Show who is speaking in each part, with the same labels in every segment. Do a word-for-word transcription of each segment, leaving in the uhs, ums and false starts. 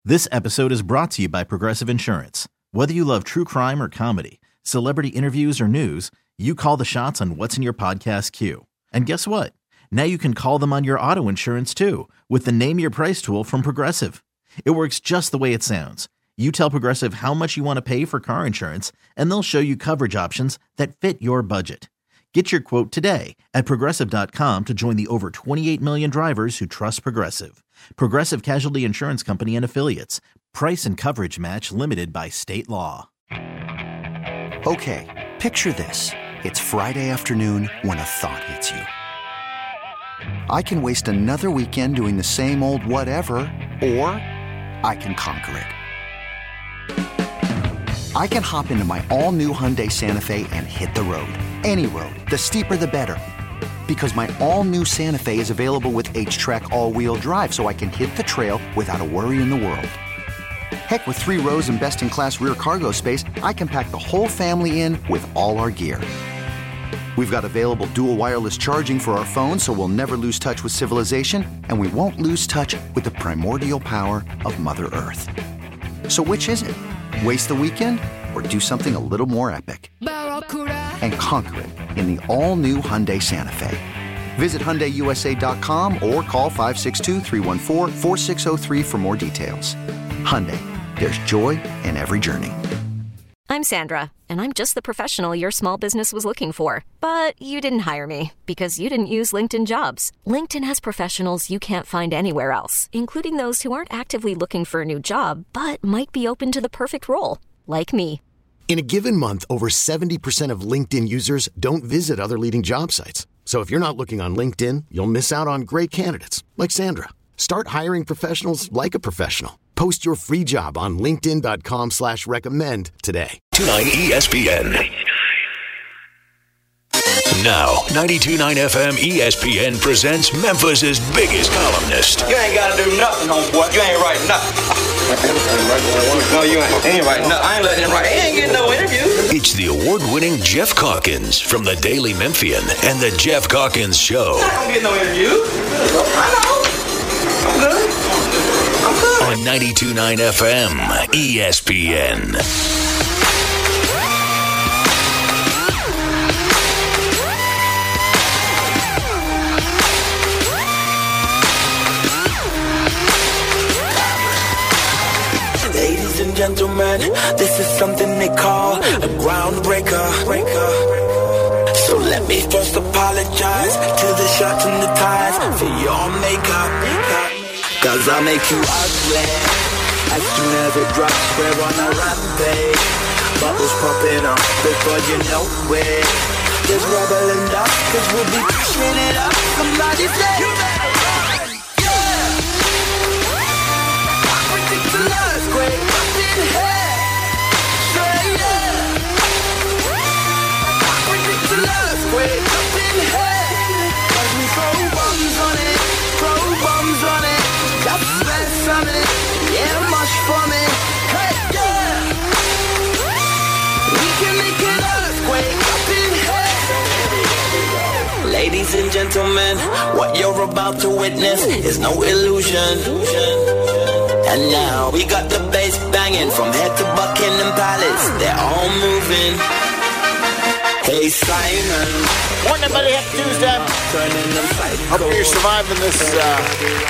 Speaker 1: This episode is brought to you by Progressive Insurance. Whether you love true crime or comedy, celebrity interviews or news, you call the shots on what's in your podcast queue. And guess what? Now you can call them on your auto insurance too with the Name Your Price tool from Progressive. It works just the way it sounds. You tell Progressive how much you want to pay for car insurance, and they'll show you coverage options that fit your budget. Get your quote today at Progressive dot com to join the over twenty-eight million drivers who trust Progressive. Progressive Casualty Insurance Company and Affiliates. Price and coverage match limited by state law.
Speaker 2: Okay, picture this. It's Friday afternoon when a thought hits you. I can waste another weekend doing the same old whatever, or I can conquer it. I can hop into my all-new Hyundai Santa Fe and hit the road. Any road. The steeper, the better. Because my all-new Santa Fe is available with H-Track all-wheel drive, so I can hit the trail without a worry in the world. Heck, with three rows and best-in-class rear cargo space, I can pack the whole family in with all our gear. We've got available dual wireless charging for our phones, so we'll never lose touch with civilization, and we won't lose touch with the primordial power of Mother Earth. So which is it? Waste the weekend or do something a little more epic? And conquer it in the all-new Hyundai Santa Fe. Visit Hyundai U S A dot com or call five six two, three one four, four six zero three for more details. Hyundai, there's joy in every journey.
Speaker 3: I'm Sandra, and I'm just the professional your small business was looking for. But you didn't hire me because you didn't use LinkedIn Jobs. LinkedIn has professionals you can't find anywhere else, including those who aren't actively looking for a new job, but might be open to the perfect role, like me.
Speaker 4: In a given month, over seventy percent of LinkedIn users don't visit other leading job sites. So if you're not looking on LinkedIn, you'll miss out on great candidates like Sandra. Start hiring professionals like a professional. Post your free job on linkedin dot com slash recommend today.
Speaker 5: ninety-two point nine E S P N. Now, ninety-two point nine F M E S P N presents Memphis's biggest columnist.
Speaker 6: You ain't got to do nothing, homeboy. You ain't writing nothing. No, you ain't. Ain't writing nothing. I ain't letting him write. He ain't getting no interview.
Speaker 5: It's the award-winning Jeff Calkins from the Daily Memphian and the Jeff Calkins Show.
Speaker 6: I'm not going to get no interview. I know. I'm good. I'm good.
Speaker 5: On ninety-two point nine F M E S P N.
Speaker 7: Ladies and gentlemen, this is something they call a groundbreaker. So let me first apologize to the shirts and the ties for your makeup. Cause I make you ugly as soon as it drops. We're on a rampage. Bubbles popping up before you know it. There's rubble and dust, cause we'll be pushing it up. Somebody say you better run, yeah. I predict an earthquake up in here. Say yeah. I predict an earthquake up in here. Cause we throw bombs on it, throw bombs on it. That's best from it, yeah, much for me. Hey, yeah. We can make an earthquake up in here. Ladies and gentlemen, what you're about to witness is no illusion. And now we got the bass banging from head to Buckingham Palace. They're all moving. Hey Simon,
Speaker 8: Morning, everybody. Happy Tuesday.
Speaker 7: turning them
Speaker 8: Hope you're surviving this uh,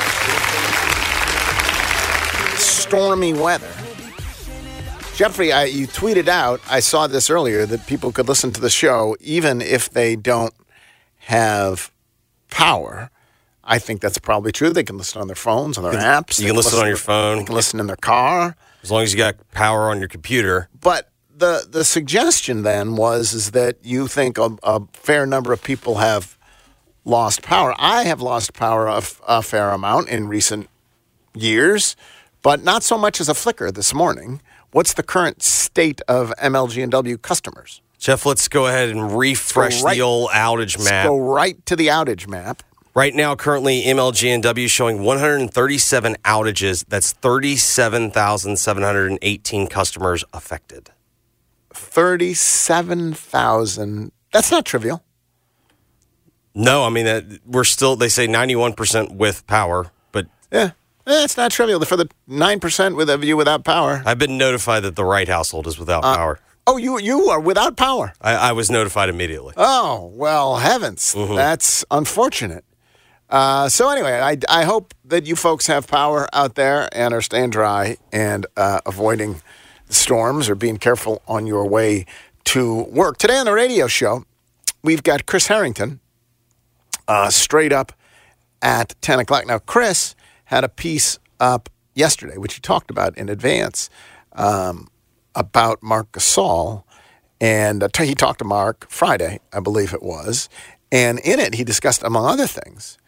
Speaker 8: stormy weather. Jeffrey, I, you tweeted out, I saw this earlier, that people could listen to the show even if they don't have power. I think that's probably true. They can listen on their phones, on their
Speaker 9: you
Speaker 8: apps.
Speaker 9: Can, you can listen, listen on your phone.
Speaker 8: They can listen in their car.
Speaker 9: As long as you got power on your computer.
Speaker 8: But the the suggestion then was is that you think a, a fair number of people have lost power. I have lost power a, a fair amount in recent years, but not so much as a flicker this morning. What's the current state of M L G and W customers?
Speaker 9: Jeff, let's go ahead and refresh right, the old outage map.
Speaker 8: Let's go right to the outage map.
Speaker 9: Right now, currently, M L G and W showing one hundred thirty-seven outages. That's thirty-seven thousand seven hundred eighteen customers affected.
Speaker 8: thirty-seven thousand. That's not trivial.
Speaker 9: No, I mean, that we're still, they say ninety-one percent with power, but
Speaker 8: yeah, Eh, it's not trivial. For the nine percent with of you without power.
Speaker 9: I've been notified that the Wright household is without
Speaker 8: Uh,
Speaker 9: power.
Speaker 8: Oh, you you are without power.
Speaker 9: I, I was notified immediately.
Speaker 8: Oh, well, heavens.
Speaker 9: Mhm.
Speaker 8: That's unfortunate. Uh, so anyway, I, I hope that you folks have power out there and are staying dry and uh, avoiding storms or being careful on your way to work. Today on the radio show, we've got Chris Harrington uh, straight up at ten o'clock. Now, Chris had a piece up yesterday, which he talked about in advance, um, about Marc Gasol. And uh, he talked to Mark Friday, I believe it was. And in it, he discussed, among other things,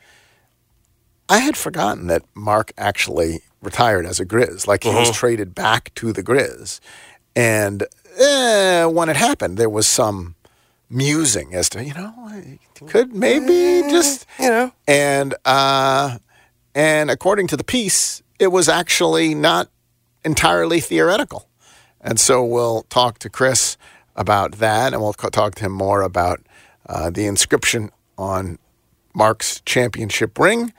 Speaker 8: I had forgotten that Mark actually retired as a Grizz. Like he uh-huh. was traded back to the Grizz. And eh, when it happened, there was some musing as to, you know, could maybe just, you know. And, uh, and according to the piece, it was actually not entirely theoretical. And so we'll talk to Chris about that, and we'll talk to him more about uh, the inscription on Mark's championship ring,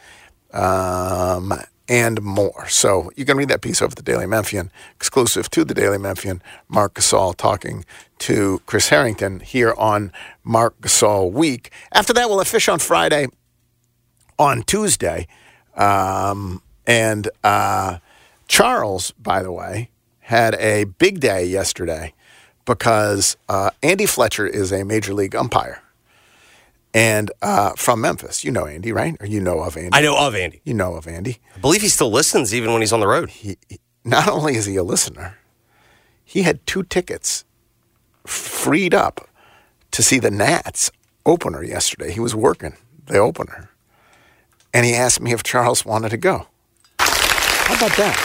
Speaker 8: um, and more. So you can read that piece over at the Daily Memphian, exclusive to the Daily Memphian. Marc Gasol talking to Chris Harrington here on Marc Gasol Week. After that, we'll have Fish on Friday on Tuesday. Um, and uh, Charles, by the way, had a big day yesterday because uh, Andy Fletcher is a major league umpire. And uh, from Memphis. You know Andy, right? Or you know of Andy?
Speaker 9: I know of Andy.
Speaker 8: You know of Andy.
Speaker 9: I believe he still listens even when he's on the road.
Speaker 8: He, he, not only is he a listener, he had two tickets freed up to see the Nats opener yesterday. He was working the opener. And he asked me if Charles wanted to go. How about that?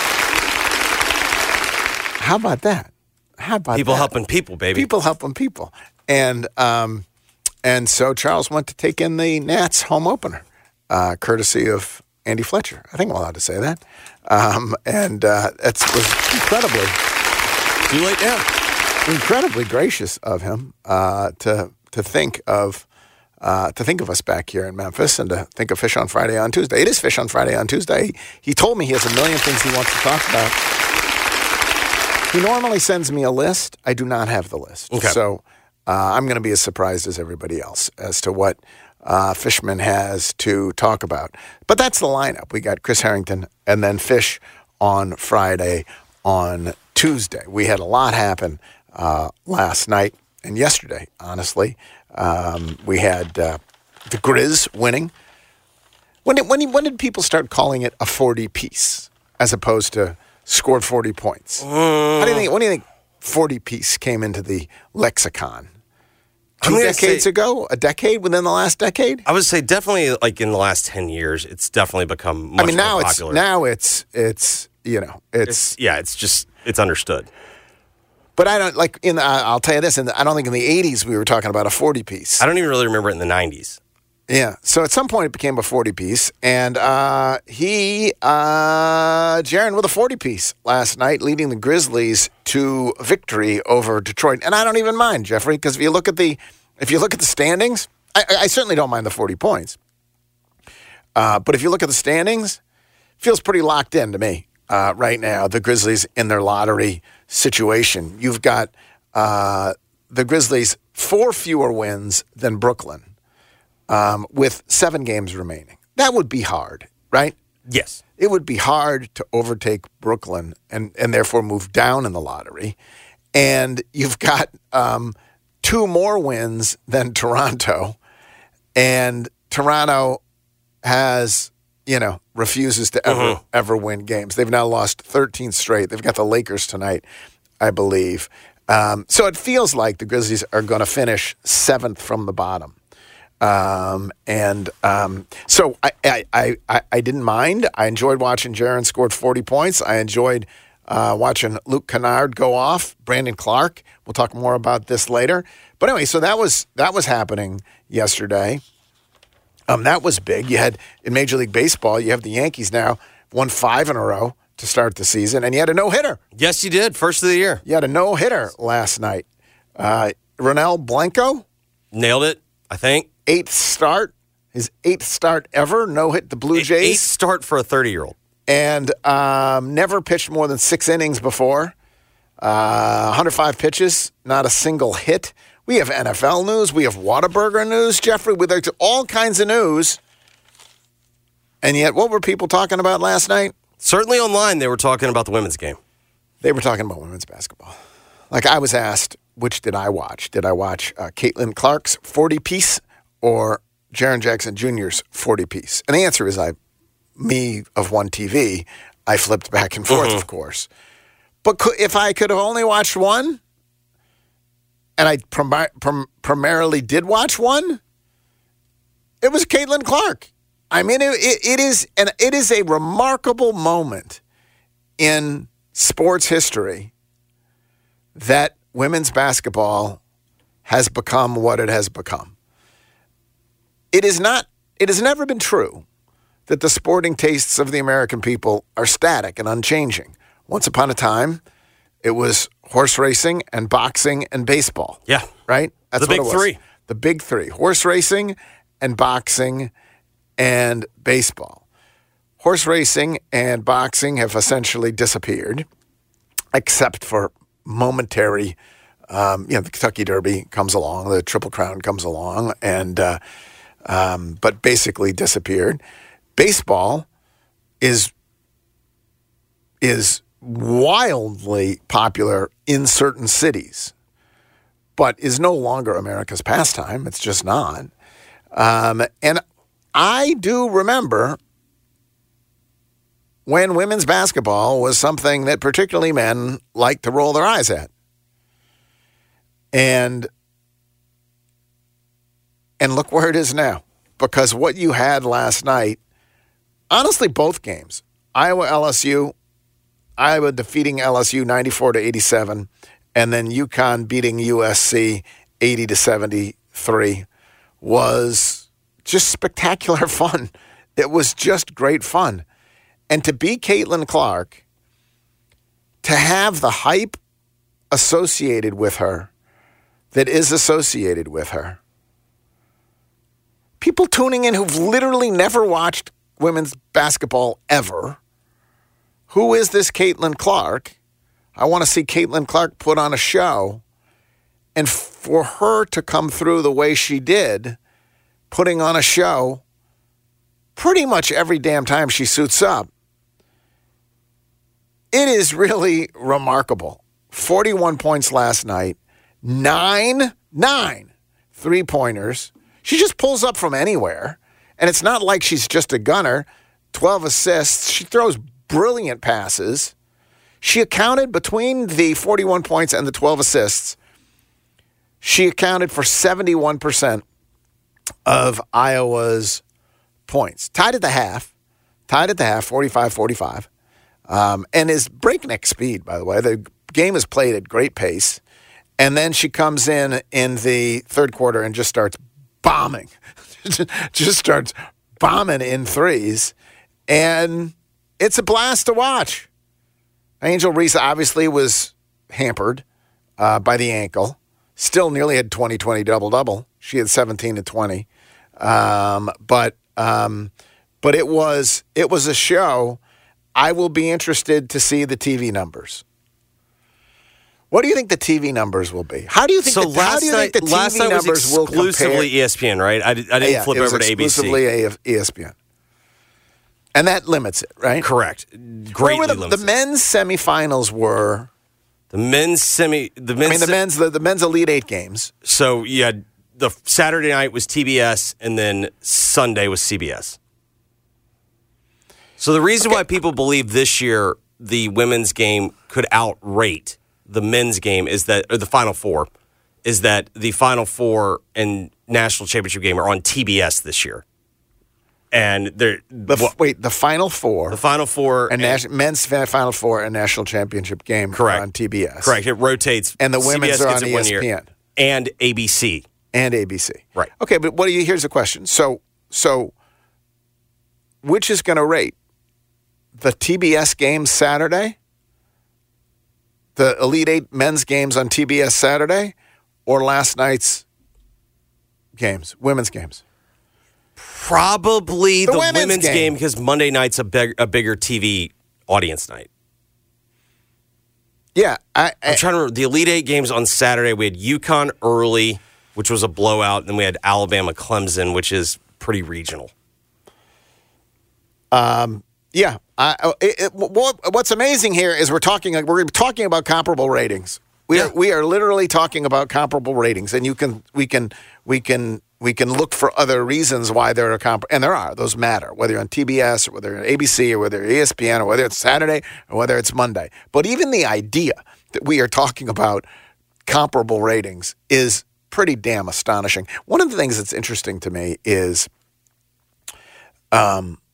Speaker 8: How about that? How about
Speaker 9: people
Speaker 8: that?
Speaker 9: helping people, baby.
Speaker 8: People helping people. And um, and so Charles went to take in the Nats home opener, uh, courtesy of Andy Fletcher. I think I'm allowed to say that. Um, and uh, it was incredibly...
Speaker 9: Too late now.
Speaker 8: Incredibly gracious of him uh, to to think of uh, to think of us back here in Memphis and to think of Fish on Friday on Tuesday. It is Fish on Friday on Tuesday. He, he told me he has a million things he wants to talk about. He normally sends me a list. I do not have the list.
Speaker 9: Okay.
Speaker 8: So uh, I'm going to be as surprised as everybody else as to what uh, Fishman has to talk about. But that's the lineup. We got Chris Harrington and then Fish on Friday on Tuesday. We had a lot happen uh, last night and yesterday, honestly. Um, we had uh, the Grizz winning. When did, when, when did people start calling it a forty piece as opposed to scored forty points? Mm. How do you think? When do you think forty piece came into the lexicon? Two decades say, ago? A decade within the last decade?
Speaker 9: I would say definitely like in the last ten years, it's definitely become much
Speaker 8: I mean, now
Speaker 9: more
Speaker 8: it's,
Speaker 9: popular.
Speaker 8: Now it's, it's you know, it's,
Speaker 9: it's... Yeah, it's just, it's understood.
Speaker 8: But I don't, like, in the, I'll tell you this, in the, I don't think in the eighties we were talking about a forty piece.
Speaker 9: I don't even really remember it in the nineties.
Speaker 8: Yeah. So at some point it became a forty piece. And uh, he, uh, Jaron with a forty piece last night, leading the Grizzlies to victory over Detroit. And I don't even mind, Jeffrey, because if you look at the, if you look at the standings, I, I certainly don't mind the forty points. Uh, but if you look at the standings, it feels pretty locked in to me uh, right now, the Grizzlies in their lottery situation. You've got uh, the Grizzlies four fewer wins than Brooklyn. Um, with seven games remaining. That would be hard, right?
Speaker 9: Yes.
Speaker 8: It would be hard to overtake Brooklyn and, and therefore move down in the lottery. And you've got um, two more wins than Toronto. And Toronto has, you know, refuses to ever, uh-huh. ever win games. They've now lost thirteen straight. They've got the Lakers tonight, I believe. Um, so it feels like the Grizzlies are going to finish seventh from the bottom. Um, and um, so I, I, I, I didn't mind. I enjoyed watching Jaron scored forty points. I enjoyed uh, watching Luke Kennard go off. Brandon Clark. We'll talk more about this later. But anyway, so that was that was happening yesterday. Um, that was big. You had in Major League Baseball, you have the Yankees now won five in a row to start the season, and you had a no-hitter.
Speaker 9: Yes, you did. First of the year.
Speaker 8: You had a no-hitter last night. Uh, Ronel Blanco
Speaker 9: nailed it, I think.
Speaker 8: Eighth start, his eighth start ever, no hit the Blue Jays.
Speaker 9: Eighth start for a thirty-year-old.
Speaker 8: and um, never pitched more than six innings before. Uh, one hundred five pitches, not a single hit. We have N F L news. We have Whataburger news, Jeffrey. We have all kinds of news. And yet, what were people talking about last night?
Speaker 9: Certainly online, they were talking about the women's game.
Speaker 8: They were talking about women's basketball. Like I was asked, which did I watch? Did I watch uh, Caitlin Clark's forty-piece or Jaren Jackson Junior's forty-piece? And the answer is I, me of one T V, I flipped back and forth, mm-hmm. of course. But could, if I could have only watched one, and I prim- prim- primarily did watch one, it was Caitlin Clark. I mean, it, it, it is an it is a remarkable moment in sports history that women's basketball has become what it has become. It is not. It has never been true that the sporting tastes of the American people are static and unchanging. Once upon a time, it was horse racing and boxing and baseball.
Speaker 9: Yeah.
Speaker 8: Right? That's
Speaker 9: the big
Speaker 8: what it was.
Speaker 9: three.
Speaker 8: The big three. Horse racing and boxing and baseball. Horse racing and boxing have essentially disappeared, except for momentary, um, you know, the Kentucky Derby comes along, the Triple Crown comes along, and uh, um, but basically disappeared. Baseball is is wildly popular in certain cities, but is no longer America's pastime. It's just not. Um, and I do remember when women's basketball was something that particularly men liked to roll their eyes at. And, and look where it is now. Because what you had last night, honestly, both games, Iowa L S U, Iowa defeating L S U ninety-four to eighty-seven, and then UConn beating U S C eighty to seventy-three was just spectacular fun. It was just great fun. And to be Caitlin Clark, to have the hype associated with her that is associated with her, people tuning in who've literally never watched women's basketball ever. Who is this Caitlin Clark? I want to see Caitlin Clark put on a show. And for her to come through the way she did, putting on a show pretty much every damn time she suits up, it is really remarkable. forty-one points last night, nine, nine three-pointers. She just pulls up from anywhere. And it's not like she's just a gunner. twelve assists. She throws brilliant passes. She accounted between the forty-one points and the twelve assists. She accounted for seventy-one percent of Iowa's points. Tied at the half. Tied at the half, forty-five forty-five. Um, and is breakneck speed, by the way. The game is played at great pace. And then she comes in in the third quarter and just starts bombing. just starts bombing in threes. And it's a blast to watch. Angel Reese obviously was hampered uh, by the ankle. Still nearly had twenty twenty double-double. She had seventeen and twenty. Um, but um, but it was it was a show. I will be interested to see the T V numbers. What do you think the T V numbers will be? How do you think,
Speaker 9: so
Speaker 8: the, how do you
Speaker 9: night,
Speaker 8: think the T V
Speaker 9: last night
Speaker 8: numbers
Speaker 9: was
Speaker 8: will compare?
Speaker 9: exclusively E S P N, right? I, I didn't
Speaker 8: yeah,
Speaker 9: flip
Speaker 8: it was
Speaker 9: over to A B C.
Speaker 8: Exclusively E S P N. And that limits it, right?
Speaker 9: Correct. Greatly
Speaker 8: the,
Speaker 9: limits
Speaker 8: the men's semifinals were
Speaker 9: the men's semi. The men's.
Speaker 8: I mean, the men's the, the men's Elite Eight games.
Speaker 9: So you had the Saturday night was T B S, and then Sunday was C B S. So the reason okay. why people believe this year the women's game could outrate the men's game is that, or the Final Four, is that the Final Four and National Championship game are on T B S this year. And they're
Speaker 8: the,
Speaker 9: well,
Speaker 8: wait, the Final Four,
Speaker 9: the Final Four,
Speaker 8: and, and men's Final Four and National Championship game
Speaker 9: correct.
Speaker 8: are on T B S.
Speaker 9: Correct. It rotates,
Speaker 8: and the women's
Speaker 9: C B S
Speaker 8: are on
Speaker 9: E S P N and A B C
Speaker 8: and A B C.
Speaker 9: Right.
Speaker 8: Okay, but what do you? Here's a question. So, so which is going to rate the T B S games Saturday, the Elite Eight men's games on T B S Saturday, or last night's games, women's games?
Speaker 9: Probably
Speaker 8: The
Speaker 9: the,
Speaker 8: women's
Speaker 9: women's,
Speaker 8: game.
Speaker 9: game because Monday night's a, big, a bigger T V audience night.
Speaker 8: Yeah. I, I,
Speaker 9: I'm trying to remember. The Elite Eight games on Saturday, we had UConn early, which was a blowout, and then we had Alabama Clemson, which is pretty regional.
Speaker 8: Um, yeah. I, it, it, what, what's amazing here is we're talking we're talking about comparable ratings. We
Speaker 9: Yeah.
Speaker 8: are we are literally talking about comparable ratings, and you can we can we can we can look for other reasons why there are comp and there are those matter, whether you're on T B S or whether you're on A B C or whether you're E S P N or whether it's Saturday or whether it's Monday. But even the idea that we are talking about comparable ratings is pretty damn astonishing. One of the things that's interesting to me is, um,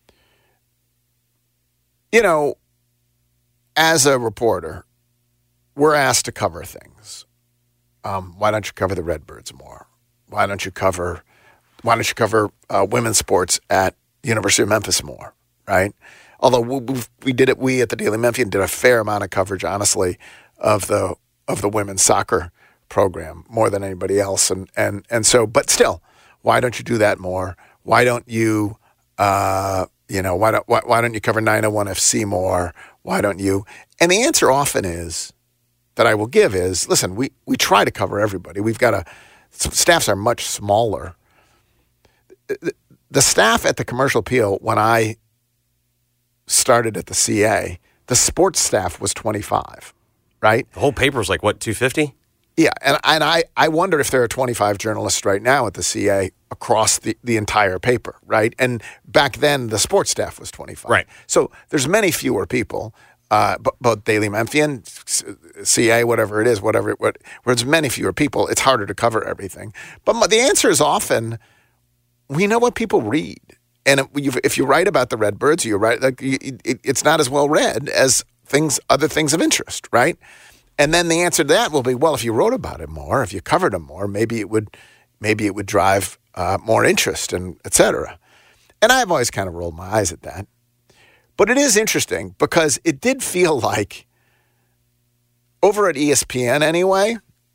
Speaker 8: you know, as a reporter, we're asked to cover things. Um, why don't you cover the Redbirds more? Why don't you cover? Why don't you cover uh, women's sports at University of Memphis more? Right? Although we, we, we did it, we at the Daily Memphian did a fair amount of coverage, honestly, of the of the women's soccer program more than anybody else, and and and so, but still, why don't you do that more? Why don't you? Uh, you know, why don't why, why don't you cover nine oh one F C more? Why don't you? And the answer often is that I will give is, listen, we, we try to cover everybody. We've got a, staffs are much smaller. The, the staff at the Commercial Appeal, when I started at the C A, the sports staff was twenty-five, right?
Speaker 9: The whole paper was like, what, two fifty?
Speaker 8: Yeah, and, and I, I wonder if there are twenty-five journalists right now at the C A across the, the entire paper, right? And back then, the sports staff was twenty-five.
Speaker 9: Right.
Speaker 8: So there's many fewer people, uh, b- both Daily Memphian, C A, whatever it is, whatever it, what, where there's many fewer people, it's harder to cover everything. But my, the answer is often, we know what people read. And if, if you write about the Redbirds, you write, like, you, it, it's not as well read as things, other things of interest, right? And then the answer to that will be, well, if you wrote about it more, if you covered them more, maybe it would, maybe it would drive uh, more interest, and et cetera. And I've always kind of rolled my eyes at that. But it is interesting because it did feel like, over at E S P N anyway,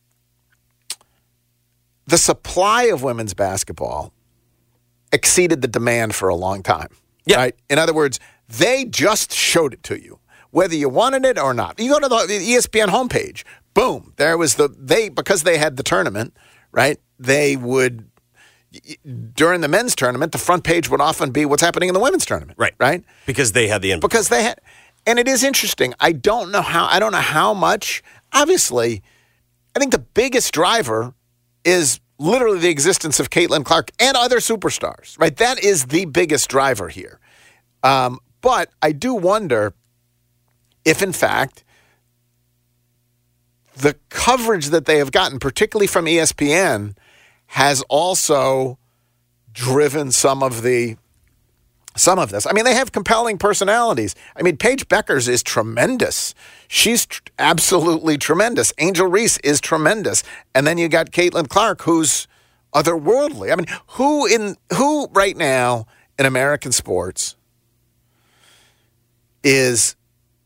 Speaker 8: the supply of women's basketball exceeded the demand for a long time.
Speaker 9: Yeah.
Speaker 8: Right? In other words, they just showed it to you, whether you wanted it or not. You go to the, the E S P N homepage, boom, there was the, they, because they had the tournament, right, they would, during the men's tournament, the front page would often be what's happening in the women's tournament.
Speaker 9: Right.
Speaker 8: Right?
Speaker 9: Because they had the input.
Speaker 8: Because they had, and it is interesting. I don't know how, I don't know how much, obviously, I think the biggest driver is literally the existence of Caitlin Clark and other superstars, right? That is the biggest driver here. Um, but I do wonder if, in fact, the coverage that they have gotten, particularly from E S P N, has also driven some of the some of this. I mean, they have compelling personalities. I mean, Paige Beckers is tremendous. She's tr- absolutely tremendous. Angel Reese is tremendous. And then you got Caitlin Clark, who's otherworldly. I mean, who in who right now in American sports is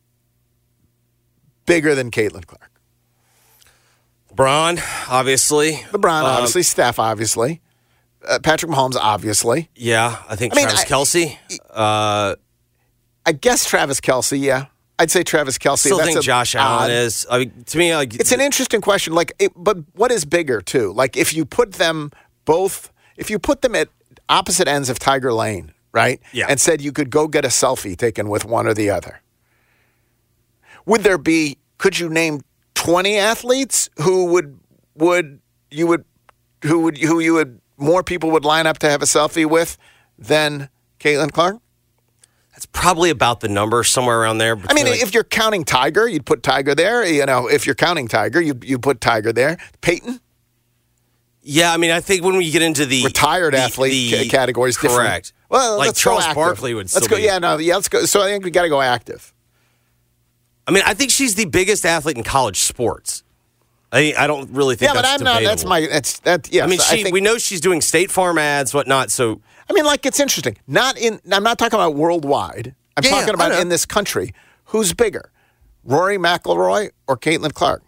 Speaker 8: bigger than Caitlin Clark?
Speaker 9: LeBron, obviously.
Speaker 8: LeBron,
Speaker 9: Um,
Speaker 8: obviously. Steph, obviously. Uh, Patrick Mahomes, obviously.
Speaker 9: Yeah, I think
Speaker 8: I mean,
Speaker 9: Travis
Speaker 8: I-
Speaker 9: Kelce. Uh,
Speaker 8: I guess Travis Kelce, yeah. I'd say Travis Kelce.
Speaker 9: still
Speaker 8: That's
Speaker 9: think
Speaker 8: a
Speaker 9: Josh
Speaker 8: odd-
Speaker 9: Allen is. I mean, to me, like,
Speaker 8: It's an interesting question. Like, it, but what is bigger too? Like, if you put them both, if you put them at opposite ends of Tiger Lane, right?
Speaker 9: Yeah.
Speaker 8: And said you could go get a selfie taken with one or the other. Would there be? Could you name twenty athletes who would would you would who would who you would more people would line up to have a selfie with than Caitlin Clark?
Speaker 9: That's probably about the number, somewhere around there.
Speaker 8: I mean,
Speaker 9: between, like-
Speaker 8: if you're counting Tiger, you'd put Tiger there. You know, if you're counting Tiger, you you put Tiger there. Peyton,
Speaker 9: yeah, I mean, I think when we get into the
Speaker 8: retired
Speaker 9: the-
Speaker 8: athlete
Speaker 9: the-
Speaker 8: ca- categories, different.
Speaker 9: correct.
Speaker 8: Well,
Speaker 9: like
Speaker 8: let's go
Speaker 9: Charles
Speaker 8: active.
Speaker 9: Barkley would still
Speaker 8: Let's go.
Speaker 9: be.
Speaker 8: Yeah, no, yeah, let's go. So I think we got to go active.
Speaker 9: I mean, I think she's the biggest athlete in college sports. I I don't really think
Speaker 8: Yeah, but
Speaker 9: that's
Speaker 8: I'm not. That's
Speaker 9: debatable.
Speaker 8: my. That's that. Yeah,
Speaker 9: I mean,
Speaker 8: so
Speaker 9: she,
Speaker 8: think,
Speaker 9: we know she's doing State Farm ads, whatnot. So
Speaker 8: I mean, like, it's interesting. Not in. I'm not talking about worldwide. I'm
Speaker 9: Yeah,
Speaker 8: talking
Speaker 9: I
Speaker 8: about
Speaker 9: know.
Speaker 8: in this country. Who's bigger, Rory McIlroy or Caitlin Clark?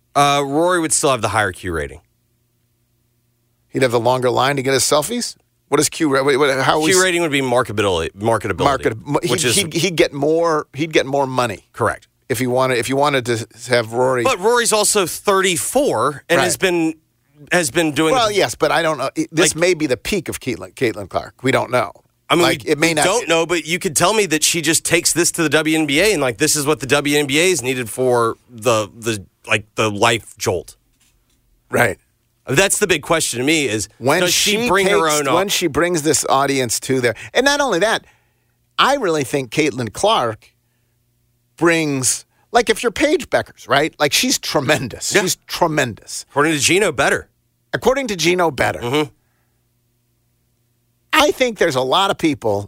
Speaker 9: uh, Rory would still have the higher Q rating.
Speaker 8: He'd have the longer line to get his selfies. What is Q? What, what, how
Speaker 9: Q rating would be marketability. Marketability.
Speaker 8: Market,
Speaker 9: which
Speaker 8: he,
Speaker 9: is
Speaker 8: he'd, he'd get more. He'd get more money.
Speaker 9: Correct.
Speaker 8: If you wanted, if you wanted to have Rory.
Speaker 9: But Rory's also thirty-four and
Speaker 8: Right.
Speaker 9: has been has been doing.
Speaker 8: Well, yes, but I don't know. This
Speaker 9: Like-
Speaker 8: may be the peak of Caitlin, Caitlin Clark. We don't know.
Speaker 9: I mean,
Speaker 8: like,
Speaker 9: we,
Speaker 8: it may
Speaker 9: we
Speaker 8: not.
Speaker 9: don't know, but you could tell me that she just takes this to the W N B A and like this is what the W N B A is needed for the the like the life jolt.
Speaker 8: Right.
Speaker 9: That's the big question to me: is
Speaker 8: When
Speaker 9: does she, bring
Speaker 8: takes,
Speaker 9: her own?
Speaker 8: When she brings this audience to there, and not only that, I really think Caitlin Clark brings. Like if you're Paige Beckers, right? Like she's tremendous.
Speaker 9: Yeah.
Speaker 8: She's tremendous.
Speaker 9: According to Gino, better.
Speaker 8: According to Gino, better.
Speaker 9: Mm-hmm.
Speaker 8: I think there's a lot of people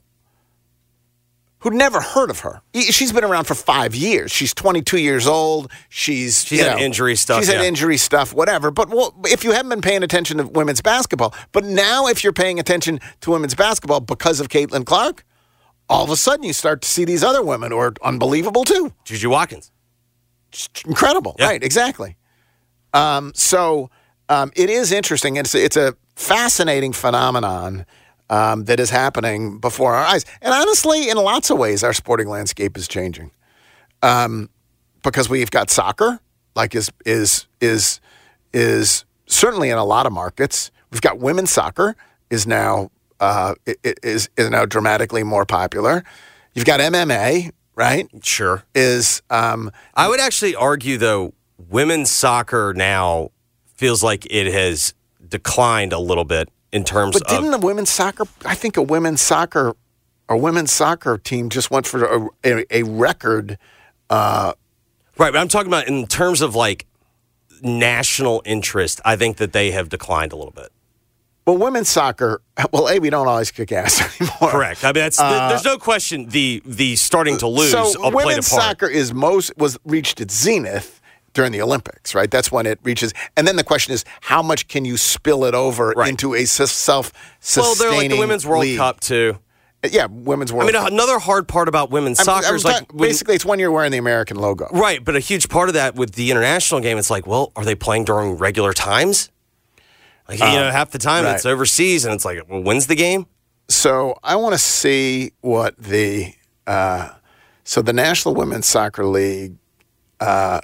Speaker 8: who'd never heard of her. She's been around for five years. She's twenty-two years old. She's
Speaker 9: She's
Speaker 8: you
Speaker 9: had
Speaker 8: know,
Speaker 9: injury stuff,
Speaker 8: She's had
Speaker 9: yeah.
Speaker 8: injury stuff, whatever. But well, if you haven't been paying attention to women's basketball, but now if you're paying attention to women's basketball because of Caitlin Clark, all of a sudden you start to see these other women who are unbelievable too.
Speaker 9: Juju Watkins.
Speaker 8: Just incredible,
Speaker 9: Yeah.
Speaker 8: right? Exactly. Um, so um, it is interesting. It's a, it's a fascinating phenomenon. Um, that is happening before our eyes. And honestly, in lots of ways, our sporting landscape is changing. Um, because we've got soccer, like is is is is certainly in a lot of markets. We've got women's soccer is now uh, is is now dramatically more popular. You've got M M A, right?
Speaker 9: Sure.
Speaker 8: Is um,
Speaker 9: I would actually argue though, women's soccer now feels like it has declined a little bit. In terms
Speaker 8: but didn't
Speaker 9: of,
Speaker 8: the women's soccer? I think a women's soccer, a women's soccer team just went for a, a, a record. Uh,
Speaker 9: right, but I'm talking about in terms of like national interest. I think that they have declined a little bit.
Speaker 8: Well, women's soccer. Well, A, we don't always kick ass anymore.
Speaker 9: Correct. I mean, that's,
Speaker 8: Uh,
Speaker 9: there's no question. The the starting to lose
Speaker 8: So
Speaker 9: played a
Speaker 8: women's
Speaker 9: part.
Speaker 8: soccer is most was reached its zenith during the Olympics, right? That's when it reaches. And then the question is, how much can you spill it over
Speaker 9: Right.
Speaker 8: into a s- self-sustaining
Speaker 9: Well, they're like the Women's World
Speaker 8: league?
Speaker 9: Cup too.
Speaker 8: Yeah, women's World
Speaker 9: I mean,
Speaker 8: Cup.
Speaker 9: another hard part about women's
Speaker 8: I'm-
Speaker 9: soccer
Speaker 8: I'm
Speaker 9: is like
Speaker 8: talking-
Speaker 9: when-
Speaker 8: basically it's when you're wearing the American logo.
Speaker 9: right, but a huge part of that with the international game, it's like, well, are they playing during regular times? Like, you know, half the time
Speaker 8: right.
Speaker 9: it's overseas, and it's like, well, when's the game?
Speaker 8: So I want to see what the uh, so the National Women's Soccer League. Uh,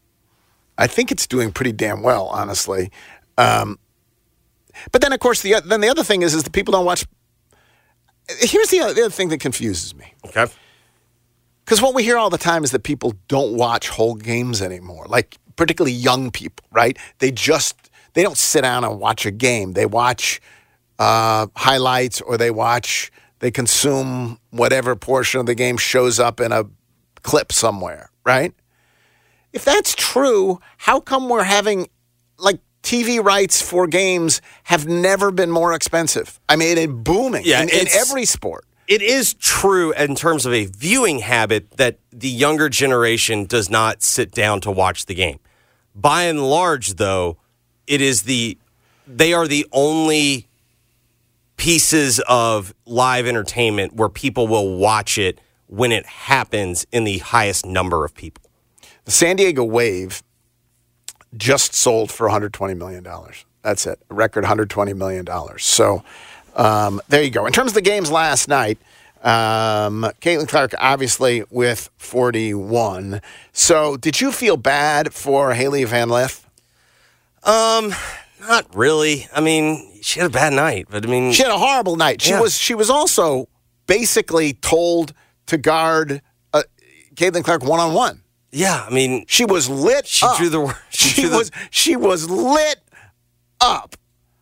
Speaker 8: I think it's doing pretty damn well, honestly. Um, but then, of course, the then the other thing is is that people don't watch. Here's the other, the other thing that confuses me.
Speaker 9: Okay.
Speaker 8: Because what we hear all the time is that people don't watch whole games anymore, like particularly young people, right? They just they don't sit down and watch a game. They watch uh, highlights or they watch they consume whatever portion of the game shows up in a clip somewhere, right? If that's true, how come we're having like T V rights for games have never been more expensive? I mean, it's booming
Speaker 9: Yeah,
Speaker 8: in, in
Speaker 9: it's-
Speaker 8: every sport.
Speaker 9: It is true in terms of a viewing habit that the younger generation does not sit down to watch the game. By and large, though, it is the they are the only pieces of live entertainment where people will watch it when it happens in the highest number of people.
Speaker 8: The San Diego Wave just sold for one hundred twenty million dollars. That's it, a record one hundred twenty million dollars. So um, there you go. In terms of the games last night, um, Caitlin Clark obviously with forty-one. So did you feel bad for Haley Van Lith?
Speaker 9: Um, not really. I mean, she had a bad night, but I mean,
Speaker 8: She had a horrible night. She
Speaker 9: Yeah.
Speaker 8: was she was also basically told to guard uh, Caitlin Clark one-on-one.
Speaker 9: yeah, I mean,
Speaker 8: She was lit
Speaker 9: She
Speaker 8: up.
Speaker 9: drew the- she
Speaker 8: She,
Speaker 9: drew the-
Speaker 8: was she was lit up,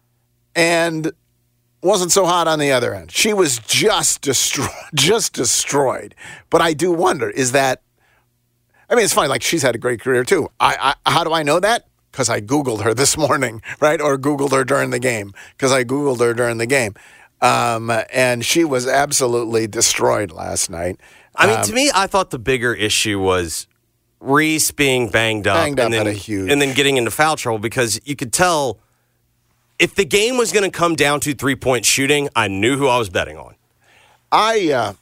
Speaker 8: and wasn't so hot on the other end. She was just destroyed, just destroyed. But I do wonder: is that? I mean, it's funny. Like she's had a great career too. I, I how do I know that? Because I Googled her this morning, right? Or Googled her during the game. Because I Googled her during the game, um, and she was absolutely destroyed last night.
Speaker 9: I mean,
Speaker 8: Um,
Speaker 9: to me, I thought the bigger issue was Reese being banged up,
Speaker 8: Banged up
Speaker 9: and then
Speaker 8: had a huge-
Speaker 9: and then getting into foul trouble because you could tell if the game was going to come down to three point shooting, I knew who I was betting on.
Speaker 8: I uh,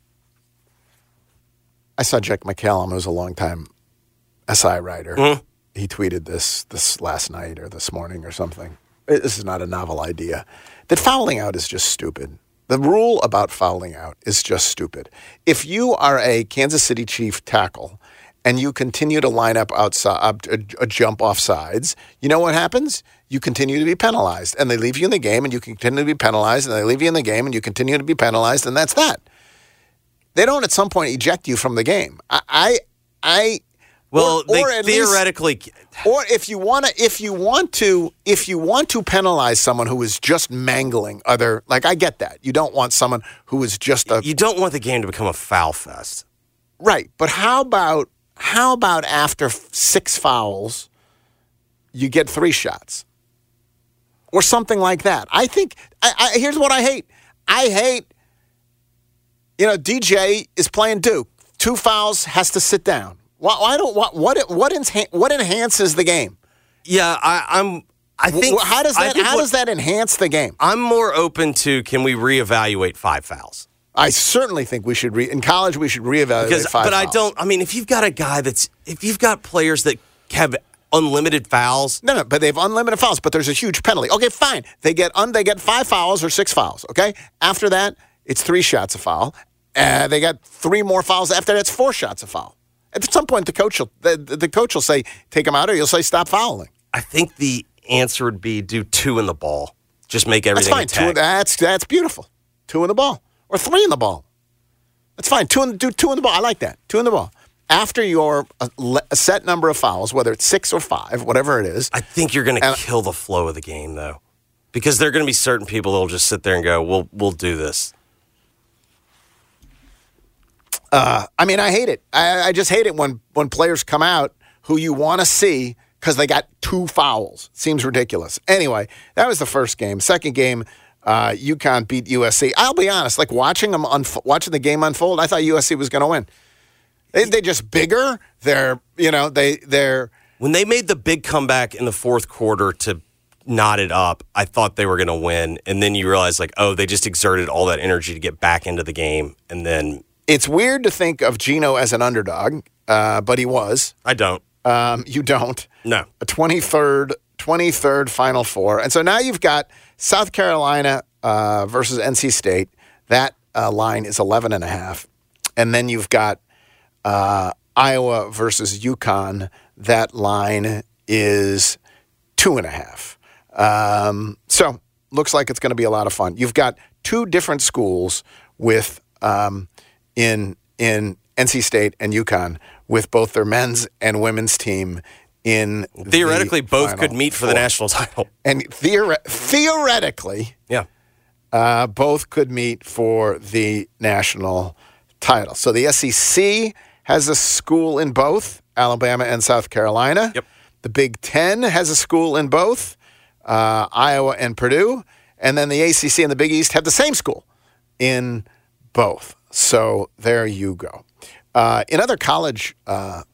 Speaker 8: I saw Jack McCallum, who's a longtime S I writer.
Speaker 9: Mhm.
Speaker 8: He tweeted this this last night or this morning or something. this is not a novel idea, that fouling out is just stupid. The rule about fouling out is just stupid. If you are a Kansas City Chief tackle and you continue to line up outside, a, a jump off sides, you know what happens? You continue to be penalized, and they leave you in the game, and you continue to be penalized, and they leave you in the game, and you continue to be penalized, and that's that. They don't at some point eject you from the game. I, I, I
Speaker 9: well,
Speaker 8: or,
Speaker 9: they
Speaker 8: or at
Speaker 9: theoretically,
Speaker 8: least, or if you want to, if you want to, if you want to penalize someone who is just mangling other, like I get that. You don't want someone who is just a.
Speaker 9: You don't want the game to become a foul fest,
Speaker 8: right? But how about how about after six fouls, you get three shots? Or something like that. I think, I, I, here's what I hate. I hate, you know, D J is playing Duke. Two fouls, has to sit down. Why, why don't, what, what, what, enha- what enhances the game?
Speaker 9: Yeah, I, I'm, I think.
Speaker 8: How does that, how what, does that enhance the game?
Speaker 9: I'm more open to, can we reevaluate five fouls?
Speaker 8: I certainly think we should, re- in college, we should reevaluate because, five
Speaker 9: but
Speaker 8: fouls.
Speaker 9: But I don't, I mean, if you've got a guy that's, if you've got players that have unlimited fouls.
Speaker 8: No, no, but they have unlimited fouls, but there's a huge penalty. Okay, fine. They get un, they get five fouls or six fouls, okay? After that, it's three shots a foul. Uh, they got three more fouls. After that, it's four shots a foul. At some point, the coach will, the, the coach will say, take them out, or he'll say, stop fouling.
Speaker 9: I think the answer would be do two in the ball. Just make everything
Speaker 8: That's fine. Two, that's, that's beautiful. Two in the ball. Or three in the ball. That's fine. Two in, do two in the ball. I like that. Two in the ball. After your a, a set number of fouls, whether it's six or five, whatever it is.
Speaker 9: I think you're going to kill the flow of the game, though. Because there are going to be certain people that will just sit there and go, we'll, we'll do this.
Speaker 8: Uh, I mean, I hate it. I, I just hate it when, when players come out who you want to see because they got two fouls. It seems ridiculous. Anyway, that was the first game. Second game, uh, UConn beat U S C. I'll be honest, like watching them unf- watching the game unfold, I thought U S C was going to win. They they just bigger. They're you know they they're
Speaker 9: when they made the big comeback in the fourth quarter to knot it up. I thought they were going to win, and then you realize like oh they just exerted all that energy to get back into the game, and then
Speaker 8: it's weird to think of Geno as an underdog, uh, but he was.
Speaker 9: I don't.
Speaker 8: Um, you don't.
Speaker 9: No.
Speaker 8: A twenty-third twenty-third Final Four, and so now you've got South Carolina uh, versus N C State. That uh, line is eleven and a half, and then you've got. Uh, Iowa versus UConn, that line is two and a half. Um, so looks like it's going to be a lot of fun. You've got two different schools with um, in in N C State and UConn with both their men's and women's team in
Speaker 9: theoretically both
Speaker 8: Final
Speaker 9: could meet for
Speaker 8: Four.
Speaker 9: the national title.
Speaker 8: And theore- theoretically,
Speaker 9: yeah,
Speaker 8: uh, both could meet for the national title. So the S E C has a school in both, Alabama and South Carolina.
Speaker 9: Yep.
Speaker 8: The Big Ten has a school in both, uh, Iowa and Purdue. And then the A C C and the Big East have the same school in both. So there you go. Uh, in other college, uh,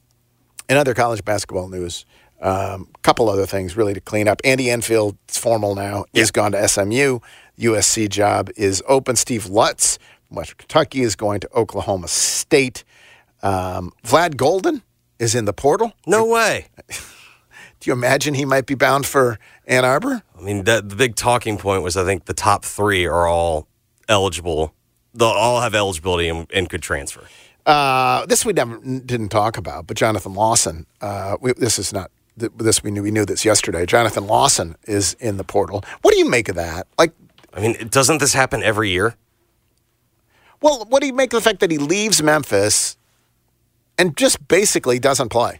Speaker 8: in other college basketball news, a um, couple other things really to clean up. Andy Enfield, it's formal now,
Speaker 9: yep.
Speaker 8: is gone to S M U. U S C job is open. Steve Lutz from Western Kentucky is going to Oklahoma State. Um, Vlad Golden is in the portal.
Speaker 9: No way.
Speaker 8: Do you imagine he might be bound for Ann Arbor?
Speaker 9: I mean, that, the big talking point was I think the top three are all eligible. They'll all have eligibility and, and could transfer.
Speaker 8: Uh, this we never didn't talk about, but Jonathan Lawson. Uh, we, this is not this. We knew we knew this yesterday. Jonathan Lawson is in the portal. What do you make of that? Like,
Speaker 9: I mean, doesn't this happen every year?
Speaker 8: Well, what do you make of the fact that he leaves Memphis and just basically doesn't play?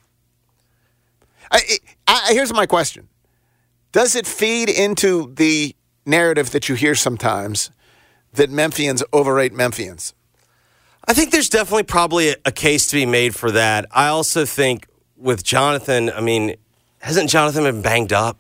Speaker 8: I, I, here's my question. Does it feed into the narrative that you hear sometimes that Memphians overrate Memphians?
Speaker 9: I think there's definitely probably a, a case to be made for that. I also think with Jonathan, I mean, hasn't Jonathan been banged up?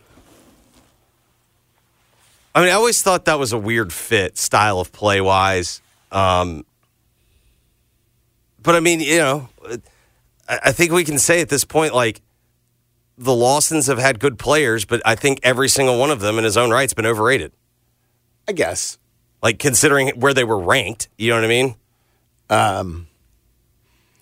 Speaker 9: I mean, I always thought that was a weird fit, style of play-wise. Um, but, I mean, you know, I, I think we can say at this point, like, the Lawsons have had good players, but I think every single one of them in his own right has been overrated.
Speaker 8: I guess.
Speaker 9: Like, considering where they were ranked, you know what I mean?
Speaker 8: Um.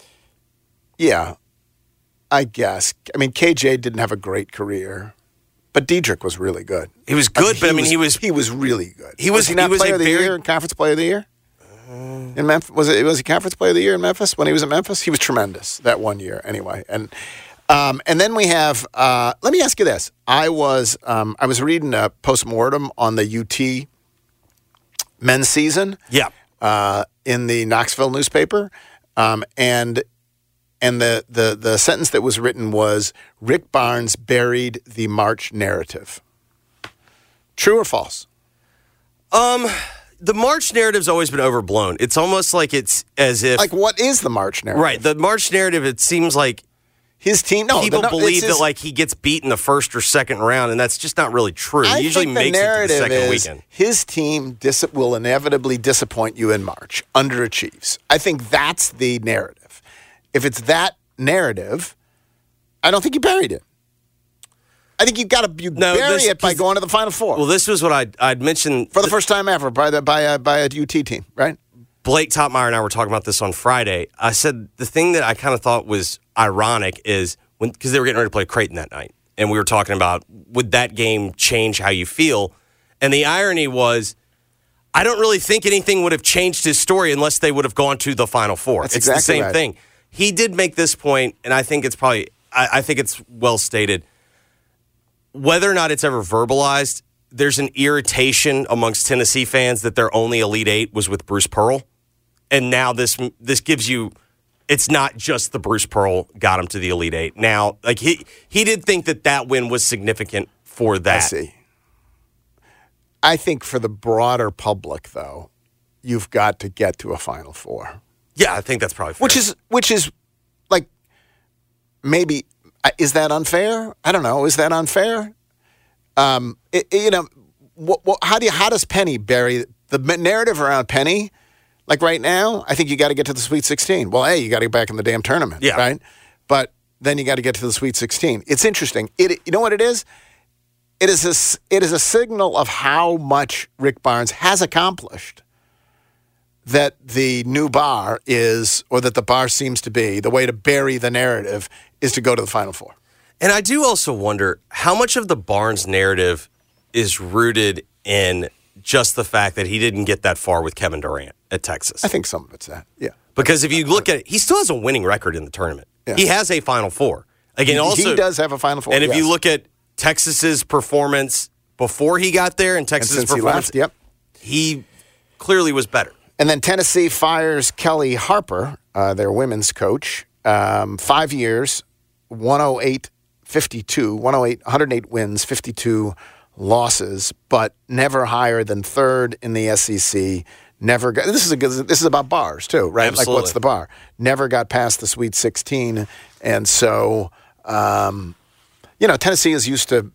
Speaker 8: Yeah, I guess. I mean, K J didn't have a great career. But Diedrich was really good.
Speaker 9: He was good,
Speaker 8: I mean,
Speaker 9: but
Speaker 8: he
Speaker 9: I mean,
Speaker 8: was,
Speaker 9: he was
Speaker 8: he was really good.
Speaker 9: He was,
Speaker 8: was he not
Speaker 9: he was
Speaker 8: player
Speaker 9: a
Speaker 8: of the
Speaker 9: very,
Speaker 8: year, conference player of the year in Memphis? Was it was he conference player of the year in Memphis when he was in Memphis? He was tremendous that one year, anyway. And um, and then we have. Uh, let me ask you this: I was um, I was reading a postmortem on the U T men's season.
Speaker 9: Yeah.
Speaker 8: Uh, in the Knoxville newspaper, um, and. And the, the, the sentence that was written was, Rick Barnes buried the March narrative. True or false?
Speaker 9: Um, the March narrative's always been overblown. It's almost like it's as if...
Speaker 8: Like, what is the March narrative?
Speaker 9: Right. The March narrative, it seems like
Speaker 8: his team... No,
Speaker 9: people
Speaker 8: the,
Speaker 9: believe
Speaker 8: his,
Speaker 9: that like he gets beat in the first or second round, and that's just not really true.
Speaker 8: I
Speaker 9: He usually
Speaker 8: think the
Speaker 9: makes it to the
Speaker 8: narrative
Speaker 9: second
Speaker 8: is
Speaker 9: weekend.
Speaker 8: His team dis- will inevitably disappoint you in March, underachieves. I think that's the narrative. If it's that narrative, I don't think you buried it. I think you got to you
Speaker 9: No,
Speaker 8: bury
Speaker 9: this-
Speaker 8: it by going to the Final Four
Speaker 9: Well, this was what I'd, I'd mentioned.
Speaker 8: for the first time ever by the by a, by a U T team, right?
Speaker 9: Blake Topmeyer and I were talking about this on Friday. I said the thing that I kind of thought was ironic is when because they were getting ready to play Creighton that night, and we were talking about would that game change how you feel? And the irony was, I don't really think anything would have changed his story unless they would have gone to the Final Four.
Speaker 8: That's
Speaker 9: it's
Speaker 8: exactly
Speaker 9: the same
Speaker 8: right.
Speaker 9: thing. He did make this point, and I think it's probably I, I think it's well stated. Whether or not it's ever verbalized, there's an irritation amongst Tennessee fans that their only Elite Eight was with Bruce Pearl. And now this this gives you, it's not just the Bruce Pearl got him to the Elite Eight. Now, like he he did think that that win was significant for that.
Speaker 8: I see. I think for the broader public, though, you've got to get to a Final Four.
Speaker 9: Yeah, I think that's probably fair.
Speaker 8: Which is which is like maybe is that unfair? I don't know. Is that unfair? Um, it, it, you know, what, what, how do you how does Penny bury the narrative around Penny? Like right now, I think you got to get to the Sweet sixteen. Well, hey, you got to get back in the damn tournament,
Speaker 9: yeah.
Speaker 8: right? But then you got to get to the Sweet sixteen. It's interesting. It you know what it is? It is a it is a signal of how much Rick Barnes has accomplished. That the new bar is, or that the bar seems to be, the way to bury the narrative is to go to the Final Four.
Speaker 9: And I do also wonder how much of the Barnes narrative is rooted in just the fact that he didn't get that far with Kevin Durant at Texas.
Speaker 8: I think some of it's that, yeah.
Speaker 9: Because if you look at it, he still has a winning record in the tournament.
Speaker 8: Yeah.
Speaker 9: He has a Final Four. Again,
Speaker 8: he,
Speaker 9: also
Speaker 8: he does have a Final Four.
Speaker 9: And if
Speaker 8: yes.
Speaker 9: you look at Texas's performance before he got there and Texas's
Speaker 8: and since
Speaker 9: performance,
Speaker 8: he left, yep.
Speaker 9: he clearly was better.
Speaker 8: And then Tennessee fires Kelly Harper, uh, their women's coach, um, five years, one oh eight fifty-two, one oh eight, one hundred eight wins, fifty-two losses, but never higher than third in the S E C. Never got. This is a good. This is about bars too, right?
Speaker 9: Absolutely.
Speaker 8: Like what's the bar? Never got past the Sweet sixteen, and so um, you know Tennessee is used to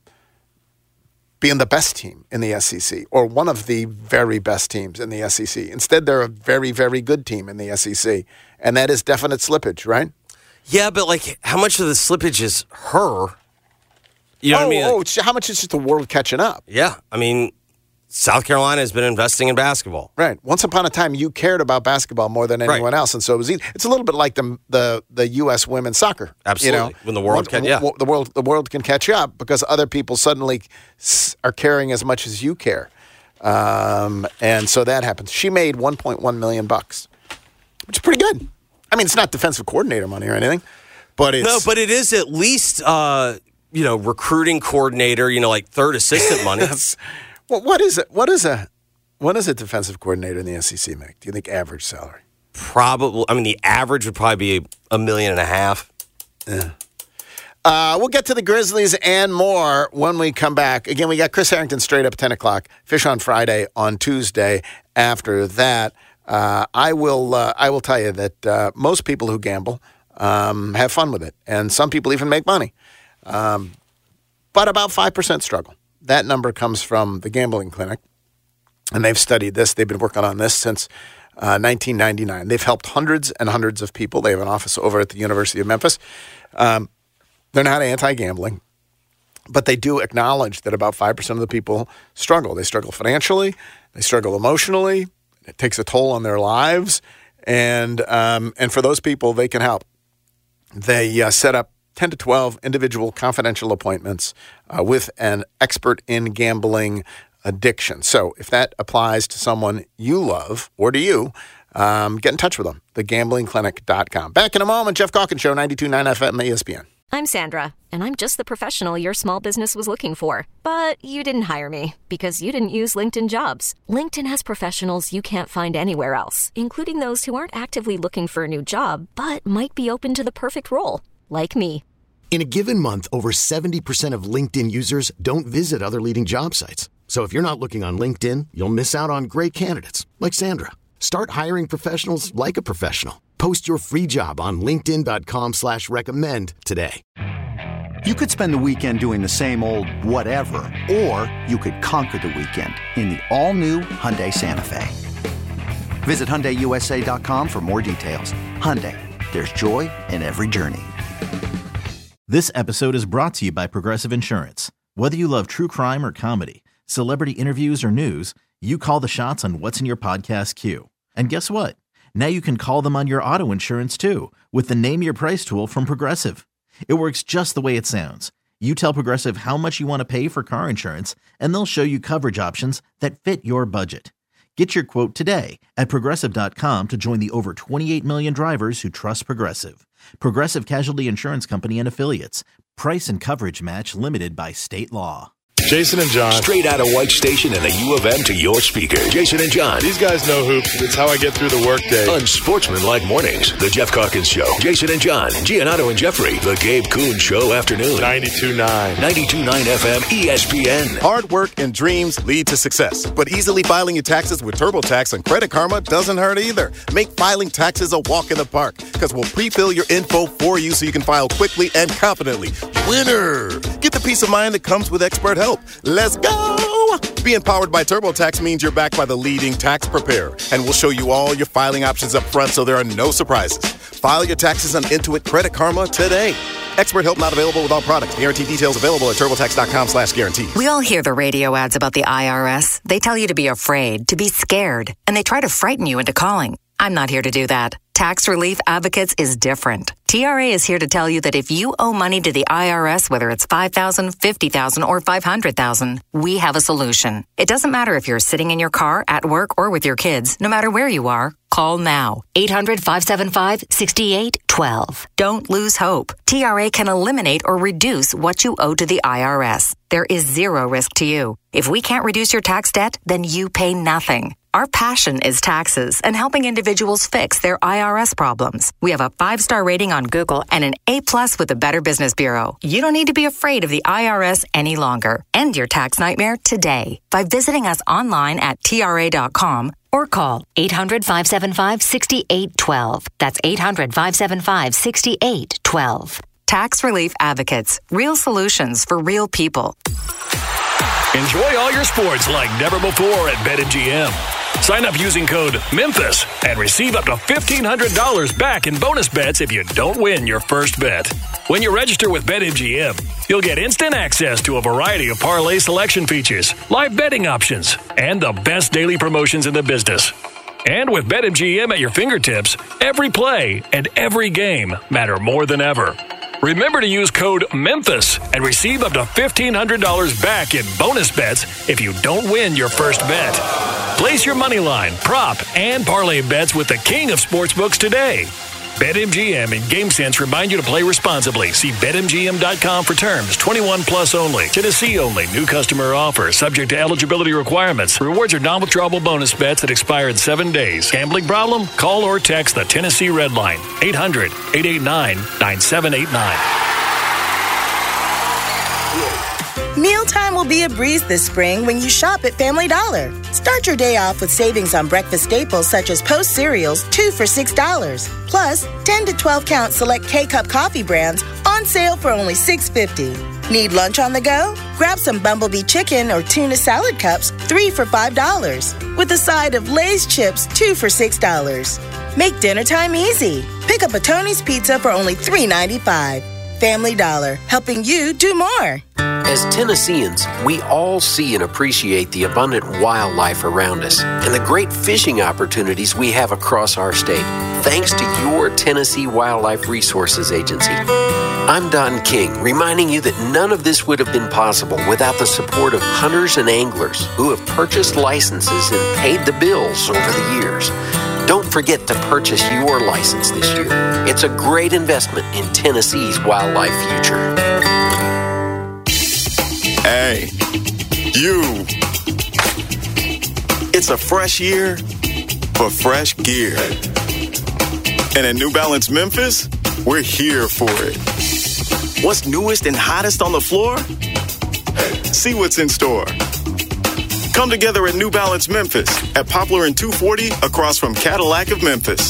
Speaker 8: being the best team in the S E C or one of the very best teams in the S E C. Instead, they're a very, very good team in the S E C, and that is definite slippage, right?
Speaker 9: Yeah, but like, how much of the slippage is her? You know
Speaker 8: oh,
Speaker 9: what I mean?
Speaker 8: oh,
Speaker 9: Like,
Speaker 8: it's, how much is just the world catching up?
Speaker 9: yeah, I mean, South Carolina has been investing in basketball.
Speaker 8: Right. Once upon a time, you cared about basketball more than anyone
Speaker 9: Right.
Speaker 8: else, and so it was. Easy. It's a little bit like the the the U S women's soccer.
Speaker 9: Absolutely.
Speaker 8: You know?
Speaker 9: When the world
Speaker 8: When-
Speaker 9: can- yeah.
Speaker 8: w- the world the world can catch up because other people suddenly s- are caring as much as you care, um, and so that happens. She made one point one million bucks, which is pretty good. I mean, it's not defensive coordinator money or anything, but it's
Speaker 9: No, but it is at least, uh, you know, recruiting coordinator, you know, like third assistant money.
Speaker 8: That's- well, what is it? What is a what does a defensive coordinator in the S E C make? Do you think average salary?
Speaker 9: Probably, I mean, the average would probably be a million and a half.
Speaker 8: Yeah. Uh, we'll get to the Grizzlies and more when we come back. Again, we got Chris Harrington straight up at ten o'clock. Fish on Friday on Tuesday. After that, uh, I will uh, I will tell you that uh, most people who gamble um, have fun with it, and some people even make money. Um, but about five percent struggle. That number comes from the Gambling Clinic, and they've studied this. They've been working on this since uh, nineteen ninety-nine. They've helped hundreds and hundreds of people. They have an office over at the University of Memphis. Um, they're not anti-gambling, but they do acknowledge that about five percent of the people struggle. They struggle financially. They struggle emotionally. It takes a toll on their lives. And um, and for those people, they can help. They uh, set up ten to twelve individual confidential appointments uh, with an expert in gambling addiction. So if that applies to someone you love or to you, um, get in touch with them, the gambling clinic dot com. Back in a moment, Jeff Calkins Show, ninety-two point nine F M E S P N.
Speaker 3: I'm Sandra, and I'm just the professional your small business was looking for. But you didn't hire me because you didn't use LinkedIn Jobs. LinkedIn has professionals you can't find anywhere else, including those who aren't actively looking for a new job, but might be open to the perfect role, like me.
Speaker 4: In a given month, over seventy percent of LinkedIn users don't visit other leading job sites. So if you're not looking on LinkedIn, you'll miss out on great candidates like Sandra. Start hiring professionals like a professional. Post your free job on linkedin dot com slash recommend today.
Speaker 2: You could spend the weekend doing the same old whatever, or you could conquer the weekend in the all-new Hyundai Santa Fe. Visit Hyundai U S A dot com for more details. Hyundai, there's joy in every journey.
Speaker 1: This episode is brought to you by Progressive Insurance. Whether you love true crime or comedy, celebrity interviews or news, you call the shots on what's in your podcast queue. And guess what? Now you can call them on your auto insurance too with the Name Your Price tool from Progressive. It works just the way it sounds. You tell Progressive how much you want to pay for car insurance, and they'll show you coverage options that fit your budget. Get your quote today at Progressive dot com to join the over twenty-eight million drivers who trust Progressive. Progressive Casualty Insurance Company and Affiliates. Price and coverage match limited by state law.
Speaker 5: Jason and John. Straight out of White Station and the U of M to your speaker. Jason and John.
Speaker 10: These guys know hoops. It's how I get through the workday.
Speaker 5: Unsportsmanlike mornings. The Jeff Calkins Show. Jason and John. Giannato and Jeffrey. The Gabe Kuhn Show afternoon.
Speaker 10: ninety-two point nine.
Speaker 5: ninety-two point nine F M E S P N.
Speaker 11: Hard work and dreams lead to success. But easily filing your taxes with TurboTax and Credit Karma doesn't hurt either. Make filing taxes a walk in the park, because we'll pre-fill your info for you so you can file quickly and confidently. Winner! Get the peace of mind that comes with expert help. Let's go! Being powered by TurboTax means you're backed by the leading tax preparer, and we'll show you all your filing options up front so there are no surprises. File your taxes on Intuit Credit Karma today. Expert help not available with all products. Guarantee details available at TurboTax dot com slash guarantees.
Speaker 12: We all hear the radio ads about the I R S. They tell you to be afraid, to be scared, and they try to frighten you into calling. I'm not here to do that. Tax Relief Advocates is different. T R A is here to tell you that if you owe money to the I R S, whether it's five thousand dollars, fifty thousand dollars, or five hundred thousand dollars, we have a solution. It doesn't matter if you're sitting in your car, at work, or with your kids. No matter where you are, call now. eight hundred, five seven five, six eight one two. Don't lose hope. T R A can eliminate or reduce what you owe to the I R S. There is zero risk to you. If we can't reduce your tax debt, then you pay nothing. Our passion is taxes and helping individuals fix their I R S problems. We have a five-star rating on Google and an A-plus with the Better Business Bureau. You don't need to be afraid of the I R S any longer. End your tax nightmare today by visiting us online at T R A dot com or call eight hundred, five seven five, six eight one two. That's eight hundred, five seven five, six eight one two. Tax Relief Advocates. Real solutions for real people.
Speaker 5: Enjoy all your sports like never before at BetMGM. Sign up using code MEMPHIS and receive up to fifteen hundred dollars back in bonus bets if you don't win your first bet. When you register with BetMGM, you'll get instant access to a variety of parlay selection features, live betting options, and the best daily promotions in the business. And with BetMGM at your fingertips, every play and every game matter more than ever. Remember to use code MEMPHIS and receive up to fifteen hundred dollars back in bonus bets if you don't win your first bet. Place your money line, prop, and parlay bets with the king of sportsbooks today. BetMGM and GameSense remind you to play responsibly. See Bet M G M dot com for terms. twenty-one plus only. Tennessee only. New customer offer. Subject to eligibility requirements. Rewards are non-withdrawable bonus bets that expire in seven days. Gambling problem? Call or text the Tennessee Red Line. eight hundred, eight eight nine, nine seven eight nine.
Speaker 13: Mealtime will be a breeze this spring when you shop at Family Dollar. Start your day off with savings on breakfast staples such as Post cereals, two for six dollars. Plus, ten to twelve count select K-Cup coffee brands on sale for only six fifty. Need lunch on the go? Grab some Bumblebee chicken or tuna salad cups, three for five dollars. With a side of Lay's chips, two for six dollars. Make dinner time easy. Pick up a Tony's Pizza for only three ninety-five. Family Dollar, helping you do more.
Speaker 14: As Tennesseans, we all see and appreciate the abundant wildlife around us and the great fishing opportunities we have across our state, thanks to your Tennessee Wildlife Resources Agency. I'm Don King, reminding you that none of this would have been possible without the support of hunters and anglers who have purchased licenses and paid the bills over the years. Don't forget to purchase your license this year. It's a great investment in Tennessee's wildlife future.
Speaker 11: Hey, you. It's a fresh year for fresh gear. And at New Balance Memphis, we're here for it. What's newest and hottest on the floor? See what's in store. Come together at New Balance Memphis at Poplar and two forty across from Cadillac of Memphis.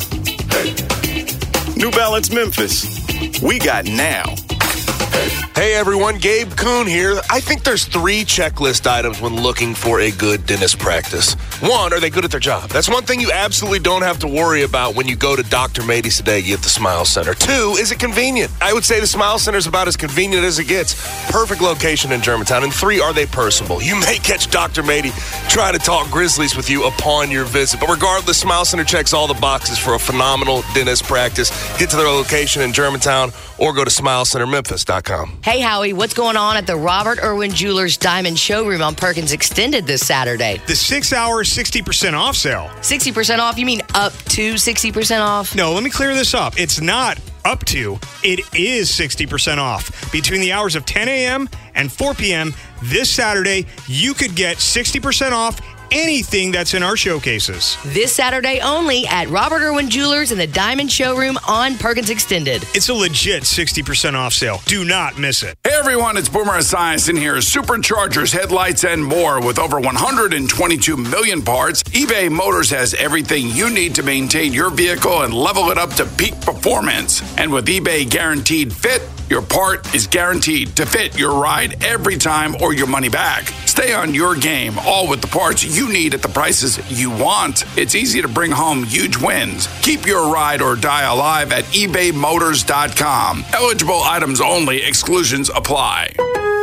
Speaker 11: New Balance Memphis. We got now.
Speaker 15: Hey everyone, Gabe Kuhn here. I think there's three checklist items when looking for a good dentist practice. One, are they good at their job? That's one thing you absolutely don't have to worry about when you go to Doctor Mady Sadeghi at the Smile Center. Two, is it convenient? I would say the Smile Center is about as convenient as it gets. Perfect location in Germantown. And three, are they personable? You may catch Doctor Mady try to talk Grizzlies with you upon your visit. But regardless, Smile Center checks all the boxes for a phenomenal dentist practice. Get to their location in Germantown or go to smile center memphis dot com.
Speaker 16: Hey, Howie, what's going on at the Robert Irwin Jewelers Diamond Showroom on Perkins Extended this Saturday?
Speaker 17: The six-hour, sixty percent off sale.
Speaker 16: sixty percent off? You mean up to sixty percent off?
Speaker 17: No, let me clear this up. It's not up to. It is sixty percent off. Between the hours of ten a.m. and four p.m. this Saturday, you could get sixty percent off anything that's in our showcases.
Speaker 16: This Saturday only at Robert Irwin Jewelers in the Diamond Showroom on Perkins Extended.
Speaker 17: It's a legit sixty percent off sale. Do not miss it.
Speaker 18: Hey everyone, it's Boomer Esiason here. Superchargers, headlights, and more. With over one hundred twenty-two million parts, eBay Motors has everything you need to maintain your vehicle and level it up to peak performance. And with eBay Guaranteed Fit, your part is guaranteed to fit your ride every time or your money back. Stay on your game, all with the parts you need at the prices you want. It's easy to bring home huge wins. Keep your ride or die alive at ebay motors dot com. Eligible items only. Exclusions apply.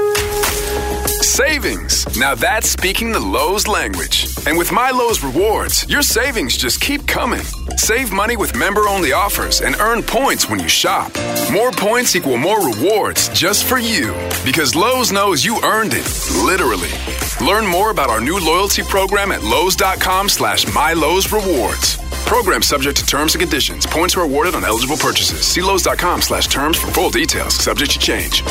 Speaker 19: Savings. Now that's speaking the Lowe's language. And with My Lowe's Rewards, your savings just keep coming. Save money with member-only offers and earn points when you shop. More points equal more rewards just for you. Because Lowe's knows you earned it, literally. Learn more about our new loyalty program at lowes dot com slash my lowe's rewards. Program subject to terms and conditions. Points are awarded on eligible purchases. See lowes dot com slash terms for full details. Subject to change.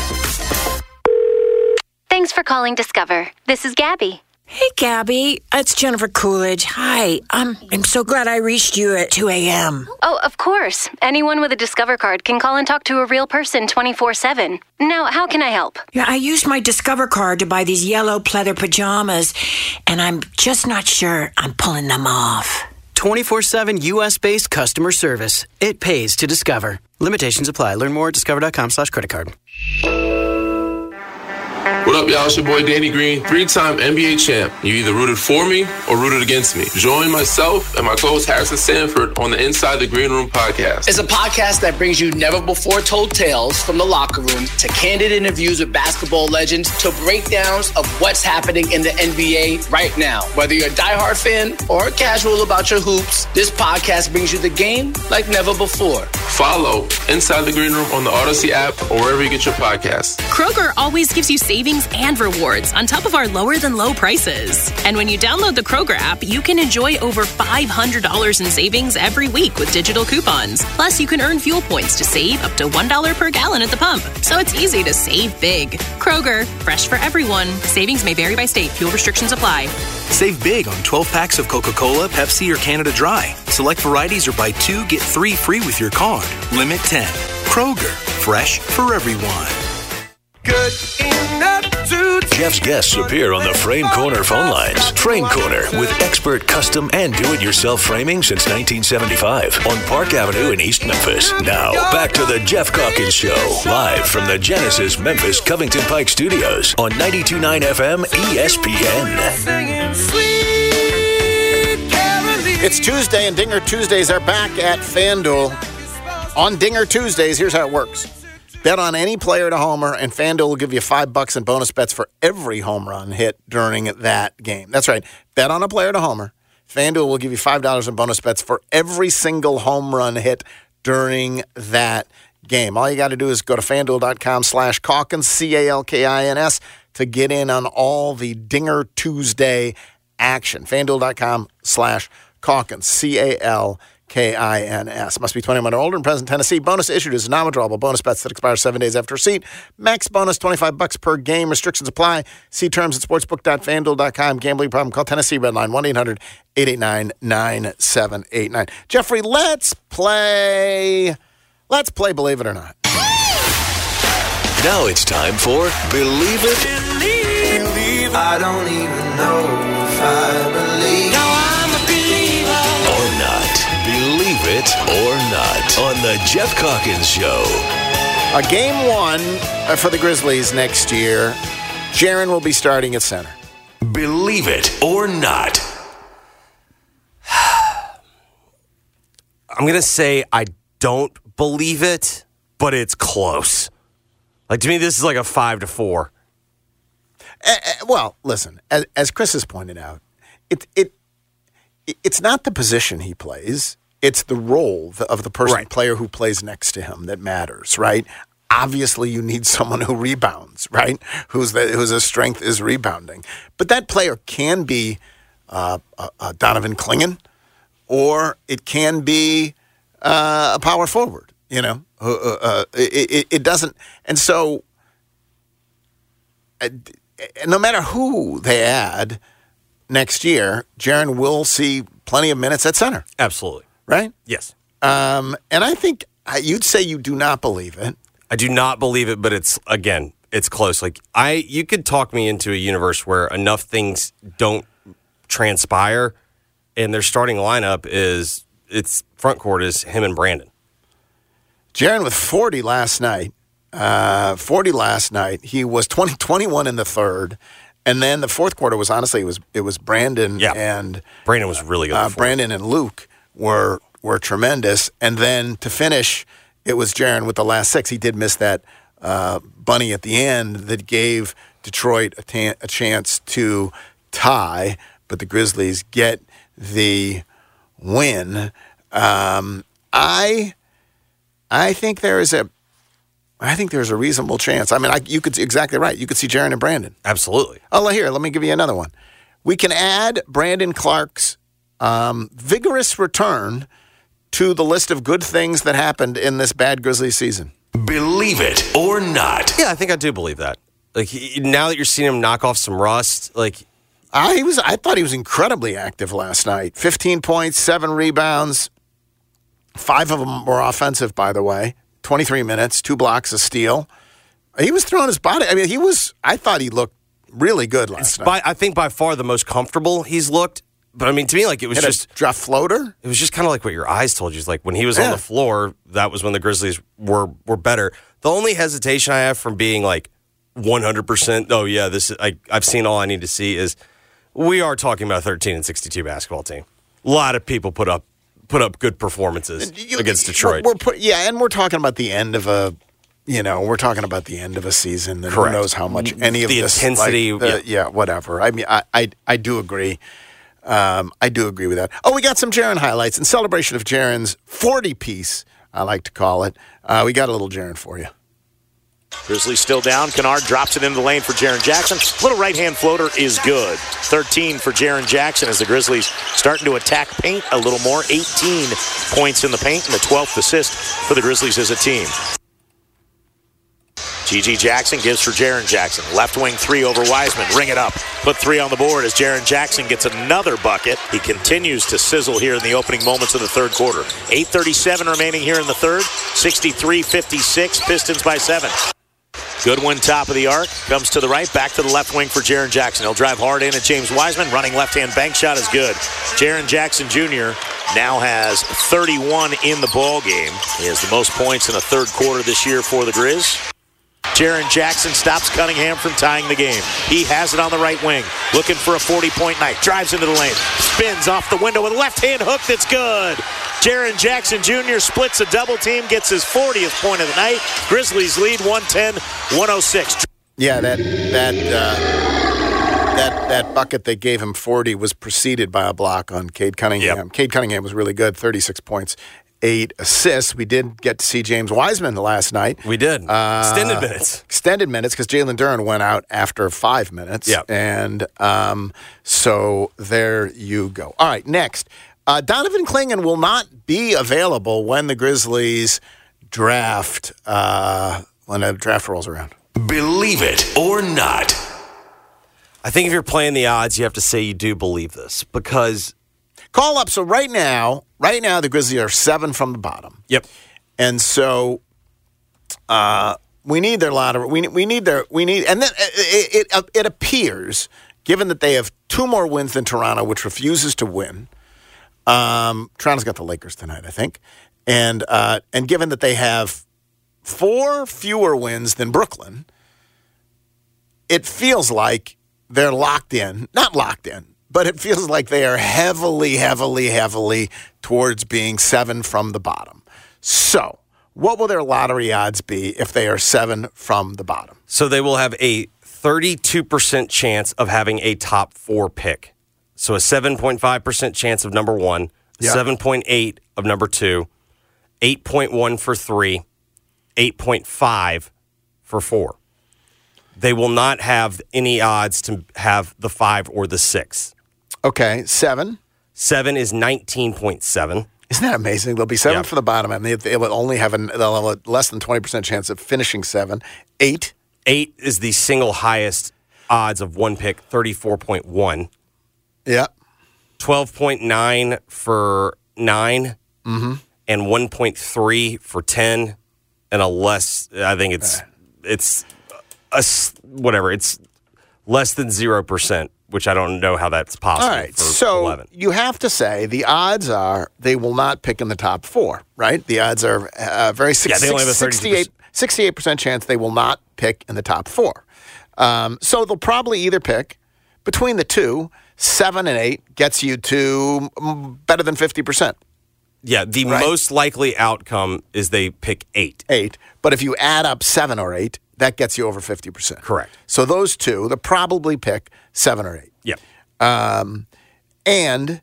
Speaker 20: Thanks for calling Discover. This is Gabby.
Speaker 21: Hey, Gabby. It's Jennifer Coolidge. Hi. Um, I'm so glad I reached you at two a.m.
Speaker 20: Oh, of course. Anyone with a Discover card can call and talk to a real person twenty-four seven. Now, how can I help?
Speaker 21: Yeah, I used my Discover card to buy these yellow pleather pajamas, and I'm just not sure I'm pulling them off.
Speaker 22: twenty-four seven U S-based customer service. It pays to Discover. Limitations apply. Learn more at discover dot com slash credit card.
Speaker 23: What up, y'all? It's your boy Danny Green, three-time N B A champ. You either rooted for me or rooted against me. Join myself and my co-host Harrison Sanford on the Inside the Green Room podcast.
Speaker 24: It's a podcast that brings you never-before-told tales from the locker room to candid interviews with basketball legends to breakdowns of what's happening in the N B A right now. Whether you're a diehard fan or casual about your hoops, this podcast brings you the game like never before.
Speaker 23: Follow Inside the Green Room on the Odyssey app or wherever you get your podcasts.
Speaker 25: Kroger always gives you savings and rewards on top of our lower than low prices. And when you download the Kroger app, you can enjoy over five hundred dollars in savings every week with digital coupons. Plus, you can earn fuel points to save up to one dollar per gallon at the pump. So it's easy to save big. Kroger, fresh for everyone. Savings may vary by state. Fuel restrictions apply.
Speaker 26: Save big on twelve packs of Coca-Cola, Pepsi, or Canada Dry. Select varieties or buy two, get three free with your card. Limit ten. Kroger, fresh for everyone.
Speaker 27: Good enough to
Speaker 5: Jeff's guests appear on the Frame Corner phone lines. Frame Corner with expert custom and do-it-yourself framing since nineteen seventy-five on Park Avenue in East Memphis. Now, back to the Jeff Calkins Show, live from the Genesis Memphis Covington Pike Studios on ninety-two point nine F M E S P N.
Speaker 8: It's Tuesday, and Dinger Tuesdays are back at FanDuel. On Dinger Tuesdays, here's how it works. Bet on any player to homer, and FanDuel will give you five bucks in bonus bets for every home run hit during that game. That's right. Bet on a player to homer. FanDuel will give you five dollars in bonus bets for every single home run hit during that game. All you got to do is go to FanDuel.com slash Calkins, C A L K I N S, to get in on all the Dinger Tuesday action. FanDuel.com slash Calkins, C A L K I N S. Must be twenty-one or older and present in Tennessee. Bonus issued is non-withdrawable bonus bets that expire seven days after receipt. Max bonus twenty-five bucks per game. Restrictions apply. See terms at sportsbook dot fan duel dot com. Gambling problem? Call Tennessee Redline one eight hundred eight eight nine nine seven eight nine. Jeffrey, let's play. Let's play Believe It or Not.
Speaker 1: Now it's time for Believe It. Believe, believe. I don't even know if I believe. No, I'm a believer. Or not. Believe it or not on the Jeff Calkins Show.
Speaker 8: A game one for the Grizzlies next year. Jaren will be starting at center.
Speaker 1: Believe it or not.
Speaker 2: I'm going to say I don't believe it, but it's close. Like, to me, this is like a five to four.
Speaker 8: Uh, well, listen, as, as Chris has pointed out, it it it's not the position he plays. It's the role of the person, right. player who plays next to him that matters, right? Obviously, you need someone who rebounds, right? Who's the, whose strength is rebounding. But that player can be uh, uh, Donovan Clingan, or it can be uh, a power forward, you know? Uh, uh, it, it, it doesn't. And so, uh, no matter who they add next year, Jaren will see plenty of minutes at center.
Speaker 2: Absolutely.
Speaker 8: Right?
Speaker 2: Yes.
Speaker 8: Um, and I think you'd say you do not believe it.
Speaker 2: I do not believe it, but it's, again, it's close. Like, I, you could talk me into a universe where enough things don't transpire, and their starting lineup is, its front court is him and Brandon.
Speaker 8: Jaren with forty last night. Uh, forty last night. He was twenty, twenty-one in the third. And then the fourth quarter was, honestly, it was it was Brandon
Speaker 2: yeah.
Speaker 8: and...
Speaker 2: Brandon was really good.
Speaker 8: Uh, Brandon and Luke were were tremendous. And then to finish, it was Jaren with the last six. He did miss that uh, bunny at the end that gave Detroit a, ta- a chance to tie, but the Grizzlies get the win. Um, I I think there is a I think there's a reasonable chance. I mean, I, you could exactly right. You could see Jaren and Brandon.
Speaker 2: Absolutely.
Speaker 8: Oh, here, let me give you another one. We can add Brandon Clark's um, vigorous return to the list of good things that happened in this bad Grizzlies season.
Speaker 1: Believe it or not.
Speaker 2: Yeah, I think I do believe that. Like, he, now that you're seeing him knock off some rust, like
Speaker 8: I he was, I thought he was incredibly active last night. Fifteen points, seven rebounds, five of them were offensive, by the way. twenty-three minutes, two blocks, a steal. He was throwing his body. I mean, he was. I thought he looked really good last
Speaker 2: it's
Speaker 8: night.
Speaker 2: By, I think by far the most comfortable he's looked. But I mean, to me, like it was
Speaker 8: Hit
Speaker 2: just
Speaker 8: a drop floater.
Speaker 2: It was just kind of like what your eyes told you. It's like when he was
Speaker 8: Yeah.
Speaker 2: on the floor, that was when the Grizzlies were were better. The only hesitation I have from being like one hundred percent, oh yeah, this is, I, I've seen all I need to see is we are talking about a thirteen and sixty-two basketball team. A lot of people put up put up good performances
Speaker 8: You-
Speaker 2: against Detroit.
Speaker 8: We're, we're put, yeah, and we're talking about the end of a. You know, we're talking about the end of a season. And
Speaker 2: Correct.
Speaker 8: Who knows how much any of
Speaker 2: The
Speaker 8: this
Speaker 2: intensity,
Speaker 8: like, the- yeah. whatever. I mean, I I, I do agree. Um, I do agree with that. Oh, we got some Jaren highlights in celebration of Jaren's forty piece. I like to call it. Uh, we got a little Jaren for you.
Speaker 3: Grizzlies still down. Kennard drops it into the lane for Jaren Jackson. Little right-hand floater is good. thirteen for Jaren Jackson as the Grizzlies starting to attack paint a little more. eighteen points in the paint and the twelfth assist for the Grizzlies as a team. G G Jackson gives for Jaren Jackson. Left wing three over Wiseman. Ring it up. Put three on the board as Jaren Jackson gets another bucket. He continues to sizzle here in the opening moments of the third quarter. eight thirty-seven remaining here in the third. sixty-three fifty-six. Pistons by seven. Goodwin, top of the arc, comes to the right, back to the left wing for Jaren Jackson. He'll drive hard in at James Wiseman. Running left-hand bank shot is good. Jaren Jackson Junior now has thirty-one in the ball game. He has the most points in a third quarter this year for the Grizz. Jaren Jackson stops Cunningham from tying the game. He has it on the right wing, looking for a forty-point night. Drives into the lane, spins off the window with a left-hand hook that's good. Jaren Jackson Junior splits a double team, gets his fortieth point of the night. Grizzlies lead one ten one oh six.
Speaker 8: Yeah, that that uh, that that bucket that gave him forty was preceded by a block on Cade Cunningham.
Speaker 2: Yep.
Speaker 8: Cade Cunningham was really good, thirty-six points eight assists. We did get to see James Wiseman last night.
Speaker 2: We did.
Speaker 8: Uh,
Speaker 2: extended minutes.
Speaker 8: Extended minutes because Jalen Duren went out after five minutes.
Speaker 2: Yeah.
Speaker 8: And um, so there you go. All right, next. Uh, Donovan Clingan will not be available when the Grizzlies draft, uh, when the draft rolls around.
Speaker 1: Believe it or not.
Speaker 2: I think if you're playing the odds, you have to say you do believe this because
Speaker 8: call up. So right now, right now the Grizzlies are seven from the bottom.
Speaker 2: Yep.
Speaker 8: And so uh, we need their lottery. We we need their we need, and then it, it it appears, given that they have two more wins than Toronto, which refuses to win. Um, Toronto's got the Lakers tonight, I think, and uh, and given that they have four fewer wins than Brooklyn, it feels like they're locked in. Not locked in, but it feels like they are heavily, heavily, heavily towards being seven from the bottom. So, what will their lottery odds be if they are seven from the bottom?
Speaker 2: So they will have a thirty-two percent chance of having a top four pick. So a seven point five percent chance of number one,
Speaker 8: Yeah.
Speaker 2: seven point eight of number two, eight point one for three, eight point five for four. They will not have any odds to have the five or the six.
Speaker 8: Okay, seven.
Speaker 2: Seven is nineteen point seven.
Speaker 8: Isn't that amazing? They'll be seven
Speaker 2: Yeah.
Speaker 8: for the bottom, and they, they will only have, an, they'll have a less than twenty percent chance of finishing seven. Eight.
Speaker 2: Eight is the single highest odds of one pick, thirty-four point one.
Speaker 8: Yeah.
Speaker 2: twelve point nine for nine,
Speaker 8: Mm-hmm.
Speaker 2: and one point three for ten, and a less, I think it's, it's a, s- whatever, it's less than zero percent, which I don't know how that's possible.
Speaker 8: All right,
Speaker 2: for
Speaker 8: so
Speaker 2: eleven.
Speaker 8: you have to say the odds are they will not pick in the top four, right? The odds are uh, very
Speaker 2: Yeah, they only have a
Speaker 8: sixty-eight, sixty-eight percent chance they will not pick in the top four. Um, so they'll probably either pick between the two, seven and eight gets you to mm, better than fifty percent.
Speaker 2: Yeah, the
Speaker 8: Right.
Speaker 2: most likely outcome is they pick eight.
Speaker 8: Eight. But if you add up seven or eight, that gets you over fifty percent.
Speaker 2: Correct.
Speaker 8: So those two, they'll probably pick seven or eight.
Speaker 2: Yeah.
Speaker 8: Um, and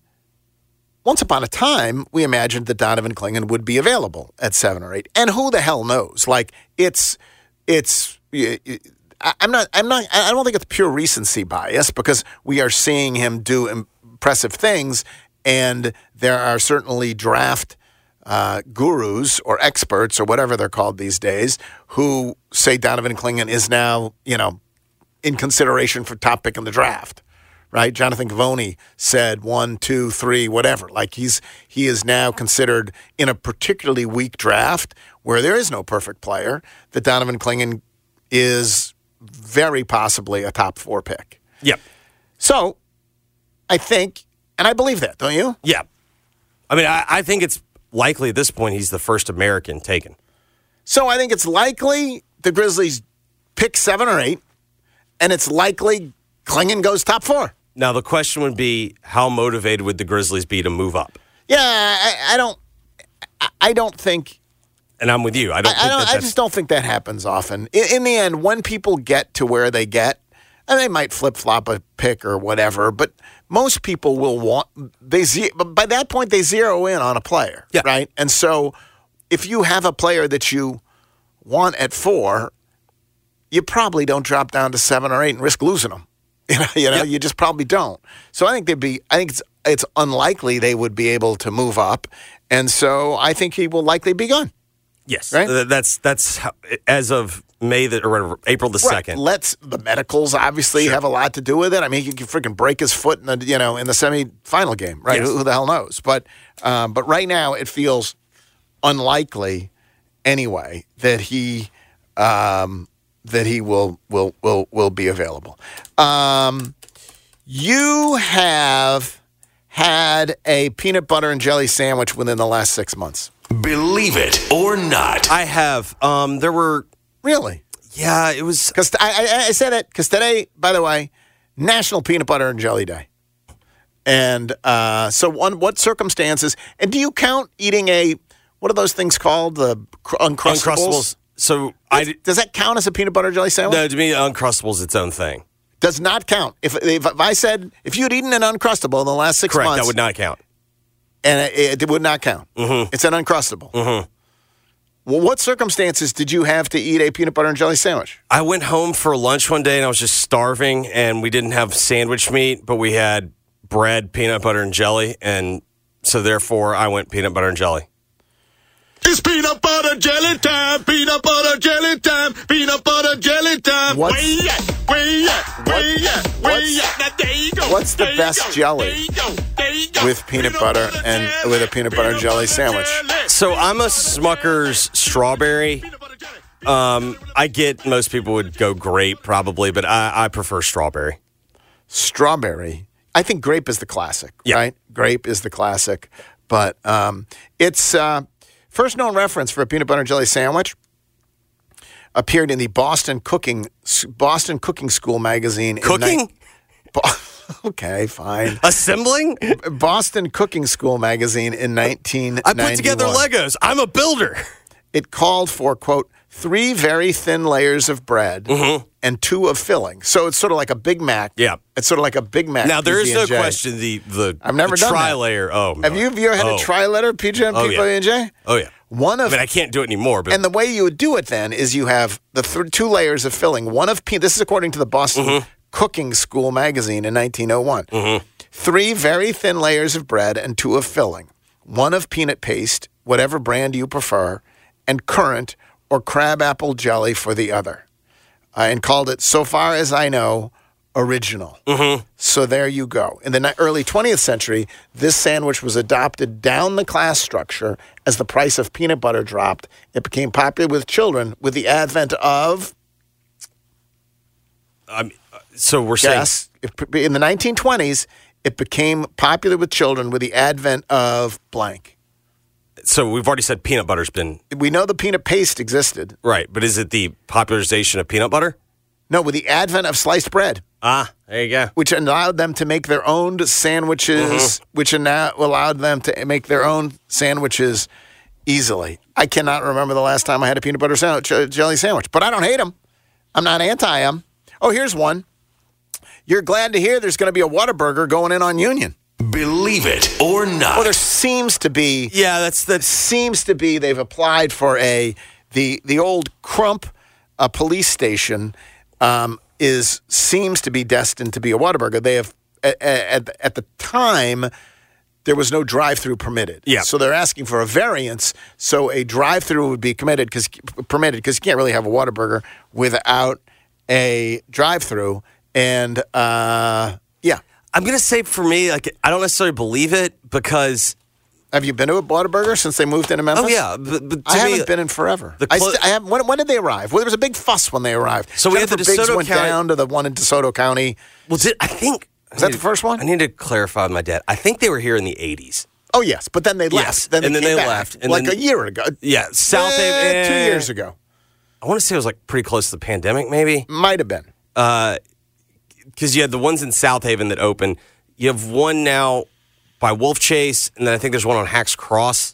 Speaker 8: once upon a time, we imagined that Donovan Clingan would be available at seven or eight. And who the hell knows? Like, it's, it's, I- I'm not, I'm not, I don't think it's pure recency bias because we are seeing him do impressive things. And there are certainly draft uh, gurus or experts or whatever they're called these days who say Donovan Clingan is now, you know, in consideration for top pick in the draft, right? Jonathan Givony said one, two, three, whatever. Like he's he is now considered in a particularly weak draft where there is no perfect player that Donovan Clingan is very possibly a top four pick.
Speaker 2: Yep.
Speaker 8: So I think, and I believe that, don't you?
Speaker 2: Yeah. I mean, I, I think it's likely at this point he's the first American taken.
Speaker 8: So I think it's likely the Grizzlies pick seven or eight, and it's likely Clingan goes top four.
Speaker 2: Now, the question would be, how motivated would the Grizzlies be to move up?
Speaker 8: Yeah, I, I don't I, I don't think
Speaker 2: And I'm with you. I don't
Speaker 8: I,
Speaker 2: think
Speaker 8: I, don't,
Speaker 2: that
Speaker 8: I
Speaker 2: that's,
Speaker 8: just don't think that happens often. In, in the end, when people get to where they get, and they might flip-flop a pick or whatever, but most people will want they ze- by that point they zero in on a player,
Speaker 2: Yeah.
Speaker 8: right? And so if you have a player that you want at four, you probably don't drop down to seven or eight and risk losing them. You know, you, know,
Speaker 2: Yeah.
Speaker 8: you just probably don't. So I think they'd be. I think it's it's unlikely they would be able to move up, and so I think he will likely be gone.
Speaker 2: Yes.
Speaker 8: Right?
Speaker 2: Th- That's, that's how, as of May the, or whatever, April the
Speaker 8: Right.
Speaker 2: second.
Speaker 8: Let's the medicals obviously
Speaker 2: Sure.
Speaker 8: have a lot to do with it. I mean, he could freaking break his foot in the you know in the semifinal game, right?
Speaker 2: Yes.
Speaker 8: Who, who the hell knows? But um, but right now it feels unlikely anyway that he um, that he will will will will be available. Um, you have had a peanut butter and jelly sandwich within the last six months.
Speaker 1: Believe it or not.
Speaker 2: I have. Um, there were.
Speaker 8: Really?
Speaker 2: Yeah, it was.
Speaker 8: Because I, I, I said it because today, by the way, National Peanut Butter and Jelly Day. And uh, so, on what circumstances? And do you count eating a what are those things called? The cr- Uncrustables.
Speaker 2: Uncrustables. So I
Speaker 8: Does that count as a peanut butter and jelly sandwich?
Speaker 2: no, to me, Uncrustables is its own thing.
Speaker 8: Does not count. If, if if I said if you'd eaten an Uncrustable in the last six
Speaker 2: Correct.
Speaker 8: months,
Speaker 2: That would not count.
Speaker 8: and it, it would not count.
Speaker 2: Mm-hmm.
Speaker 8: It's an Uncrustable.
Speaker 2: Mm-hmm.
Speaker 8: Well, what circumstances did you have to eat a peanut butter and jelly sandwich?
Speaker 2: I went home for lunch one day and I was just starving, and we didn't have sandwich meat, but we had bread, peanut butter, and jelly, and so therefore I went peanut butter and jelly.
Speaker 27: It's peanut butter jelly time, peanut butter jelly time, peanut butter jelly time.
Speaker 8: What's,
Speaker 27: way at, way at, way at, way at. Now there you go.
Speaker 8: What's the
Speaker 27: there
Speaker 8: best jelly with peanut butter and with a peanut butter and jelly sandwich?
Speaker 2: So I'm a Smucker's strawberry. Um, I get most people would go grape probably, but I, I prefer strawberry.
Speaker 8: Strawberry. I think grape is the classic,
Speaker 2: yeah.
Speaker 8: right? Grape is the classic, but um, it's uh, first known reference for a peanut butter and jelly sandwich appeared in the Boston Cooking Boston Cooking School magazine.
Speaker 2: Cooking?
Speaker 8: In ni- Bo- okay, fine.
Speaker 2: Assembling?
Speaker 8: Boston Cooking School magazine in nineteen ninety-one.
Speaker 2: I put together Legos. I'm a builder.
Speaker 8: It called for, quote, three very thin layers of bread
Speaker 2: mm-hmm.
Speaker 8: and two of filling. So it's sort of like a Big Mac.
Speaker 2: Yeah.
Speaker 8: It's sort of like a Big Mac.
Speaker 2: Now, there is no
Speaker 8: P B and J.
Speaker 2: question the, the,
Speaker 8: I've never
Speaker 2: the
Speaker 8: done
Speaker 2: tri-layer. Oh,
Speaker 8: Have you, have you ever had
Speaker 2: oh.
Speaker 8: a tri-layer P J and
Speaker 2: oh,
Speaker 8: P B and J?
Speaker 2: Yeah. Oh, yeah.
Speaker 8: One of,
Speaker 2: I mean, I can't do it anymore. But
Speaker 8: and the way you would do it then is you have the th- two layers of filling. One of pe- This is according to the Boston
Speaker 2: mm-hmm.
Speaker 8: Cooking School magazine in nineteen oh one.
Speaker 2: Mm-hmm.
Speaker 8: Three very thin layers of bread and two of filling. One of peanut paste, whatever brand you prefer, and currant or crabapple jelly for the other. Uh, and called it, so far as I know, original.
Speaker 2: Mm-hmm.
Speaker 8: So there you go. In the ni- early twentieth century, this sandwich was adopted down the class structure as the price of peanut butter dropped. It became popular with children with the advent of...
Speaker 2: Um, so we're
Speaker 8: yes,
Speaker 2: saying...
Speaker 8: in the nineteen twenties, it became popular with children with the advent of blank.
Speaker 2: So we've already said peanut butter's been...
Speaker 8: We know the peanut paste existed.
Speaker 2: Right, but is it the popularization of peanut butter?
Speaker 8: No, with the advent of sliced bread.
Speaker 2: Ah, there you go.
Speaker 8: Which allowed them to make their own sandwiches, mm-hmm. which allowed them to make their own sandwiches easily. I cannot remember the last time I had a peanut butter sandwich, uh, jelly sandwich, but I don't hate them. I'm not anti them. Oh, here's one. You're glad to hear there's going to be a Whataburger going in on Union.
Speaker 1: Believe it or not.
Speaker 8: Well, there seems to be.
Speaker 2: Yeah, that's that
Speaker 8: seems to be. They've applied for a the the old Crump uh, police station um, is seems to be destined to be a Whataburger. They have at, at at the time there was no drive-through permitted.
Speaker 2: Yeah.
Speaker 8: So they're asking for a variance so a drive-through would be committed because permitted because you can't really have a Whataburger without a drive-through and uh, yeah.
Speaker 2: I'm going to say for me, like I don't necessarily believe it because...
Speaker 8: Have you been to a Whataburger since they moved into Memphis?
Speaker 2: Oh, yeah. But, but
Speaker 8: I
Speaker 2: me,
Speaker 8: haven't been in forever.
Speaker 2: The
Speaker 8: I
Speaker 2: clo-
Speaker 8: st- I have, when, when did they arrive? Well, there was a big fuss when they arrived.
Speaker 2: So we had the
Speaker 8: Jennifer Biggs
Speaker 2: DeSoto
Speaker 8: went
Speaker 2: County-
Speaker 8: down to the one in DeSoto County.
Speaker 2: Well, did, I think...
Speaker 8: Was that the first one?
Speaker 2: I need to clarify with my dad. I think they were here in the eighties.
Speaker 8: Oh, yes. But then they left.
Speaker 2: Yes,
Speaker 8: Then
Speaker 2: and
Speaker 8: they
Speaker 2: then
Speaker 8: came
Speaker 2: they
Speaker 8: back,
Speaker 2: left. And
Speaker 8: like
Speaker 2: then,
Speaker 8: a year ago.
Speaker 2: Yeah, South
Speaker 8: eh,
Speaker 2: Haven.
Speaker 8: Two years ago.
Speaker 2: I want to say it was like pretty close to the pandemic, maybe.
Speaker 8: Might have been.
Speaker 2: Because uh, you had the ones in South Haven that opened. You have one now by Wolf Chase, and then I think there's one on Hacks Cross.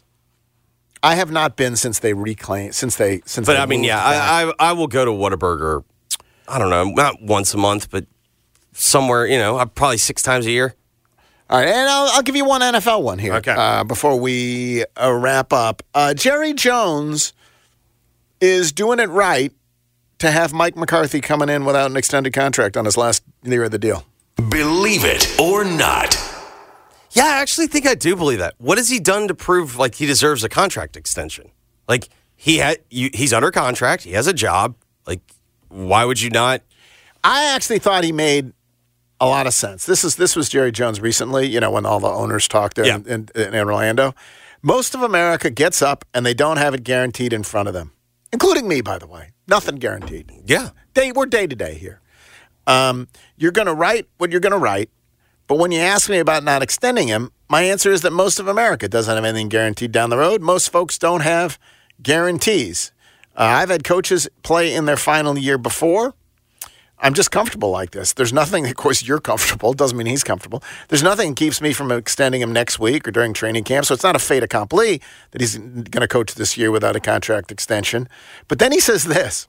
Speaker 8: I have not been since they reclaimed, since they, since
Speaker 2: But
Speaker 8: they
Speaker 2: I mean,
Speaker 8: moved
Speaker 2: yeah,
Speaker 8: back.
Speaker 2: I, I I will go to Whataburger, I don't know, not once a month, but somewhere, you know, probably six times a year.
Speaker 8: All right, and I'll, I'll give you one N F L one here
Speaker 2: Okay.
Speaker 8: uh, before we uh, wrap up. Uh, Jerry Jones is doing it right to have Mike McCarthy coming in without an extended contract on his last year of the deal.
Speaker 1: Believe it or not.
Speaker 2: Yeah, I actually think I do believe that. What has he done to prove like he deserves a contract extension? Like he had, you, he's under contract. He has a job. Like, why would you not?
Speaker 8: I actually thought he made a lot of sense. This is this was Jerry Jones recently. You know, when all the owners talked in,
Speaker 2: Yeah.
Speaker 8: in, in Orlando. Most of America gets up and they don't have it guaranteed in front of them, including me, by the way. Nothing guaranteed.
Speaker 2: Yeah,
Speaker 8: day we're day to day here. Um, you're going to write what you're going to write. But when you ask me about not extending him, my answer is that most of America doesn't have anything guaranteed down the road. Most folks don't have guarantees. Uh, I've had coaches play in their final year before. I'm just comfortable like this. There's nothing, of course, you're comfortable. Doesn't mean he's comfortable. There's nothing that keeps me from extending him next week or during training camp. So it's not a fait accompli that he's going to coach this year without a contract extension. But then he says this.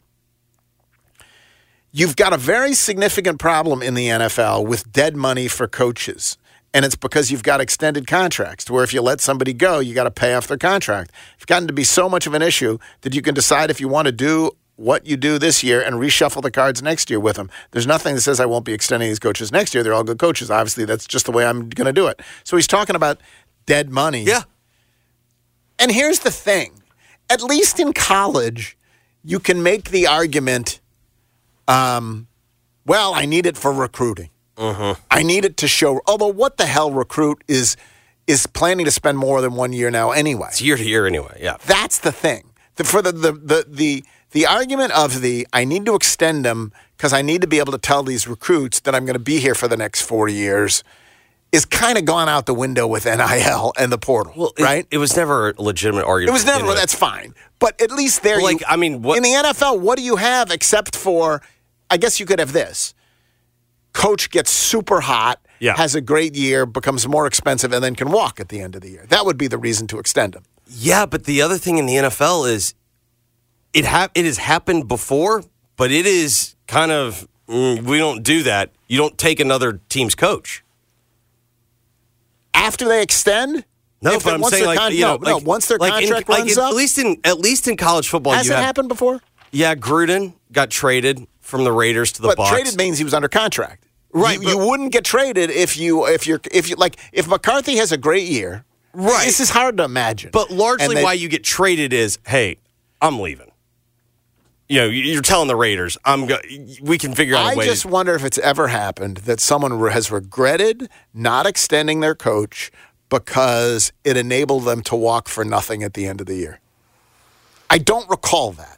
Speaker 8: You've got a very significant problem in the N F L with dead money for coaches. And it's because you've got extended contracts to where if you let somebody go, you got to pay off their contract. It's gotten to be so much of an issue that you can decide if you want to do what you do this year and reshuffle the cards next year with them. There's nothing that says I won't be extending these coaches next year. They're all good coaches. Obviously, that's just the way I'm going to do it. So he's talking about dead money.
Speaker 2: Yeah.
Speaker 8: And here's the thing. At least in college, you can make the argument, um, well, I need it for recruiting.
Speaker 2: Mm-hmm.
Speaker 8: I need it to show. Although, what the hell recruit is is planning to spend more than one year now anyway?
Speaker 2: It's year to year anyway. Yeah,
Speaker 8: that's the thing. The, for the the the the the argument of the I need to extend them because I need to be able to tell these recruits that I'm going to be here for the next four years is kind of gone out the window with N I L and the portal,
Speaker 2: well, it,
Speaker 8: right?
Speaker 2: It was never a legitimate argument.
Speaker 8: It was never. Well, that's fine, but at least there.
Speaker 2: Well, like
Speaker 8: you,
Speaker 2: I mean, what,
Speaker 8: in the N F L, what do you have except for? I guess you could have this. Coach gets super hot,
Speaker 2: yeah.
Speaker 8: has a great year, becomes more expensive, and then can walk at the end of the year. That would be the reason to extend him.
Speaker 2: Yeah, but the other thing in the N F L is it ha- it has happened before, but it is kind of, mm, we don't do that. You don't take another team's coach.
Speaker 8: After they extend?
Speaker 2: No,
Speaker 8: if
Speaker 2: but
Speaker 8: they,
Speaker 2: I'm
Speaker 8: once
Speaker 2: saying
Speaker 8: their
Speaker 2: like,
Speaker 8: con-
Speaker 2: you know,
Speaker 8: no, no,
Speaker 2: like,
Speaker 8: once their
Speaker 2: like
Speaker 8: contract
Speaker 2: in,
Speaker 8: runs
Speaker 2: like in,
Speaker 8: up?
Speaker 2: At least in, at least in college football,
Speaker 8: Has
Speaker 2: you
Speaker 8: it
Speaker 2: have,
Speaker 8: happened before?
Speaker 2: Yeah, Gruden got traded from the Raiders to the
Speaker 8: but
Speaker 2: Bucs.
Speaker 8: Traded means he was under contract.
Speaker 2: Right,
Speaker 8: you, you wouldn't get traded if you if you're if you like if McCarthy has a great year.
Speaker 2: Right,
Speaker 8: this is hard to imagine.
Speaker 2: But largely,
Speaker 8: they,
Speaker 2: why you get traded is, hey, I'm leaving. You know, you're telling the Raiders, I'm go- we can figure out a
Speaker 8: I
Speaker 2: way.
Speaker 8: just
Speaker 2: to-
Speaker 8: wonder if it's ever happened that someone has regretted not extending their coach because it enabled them to walk for nothing at the end of the year. I don't recall that.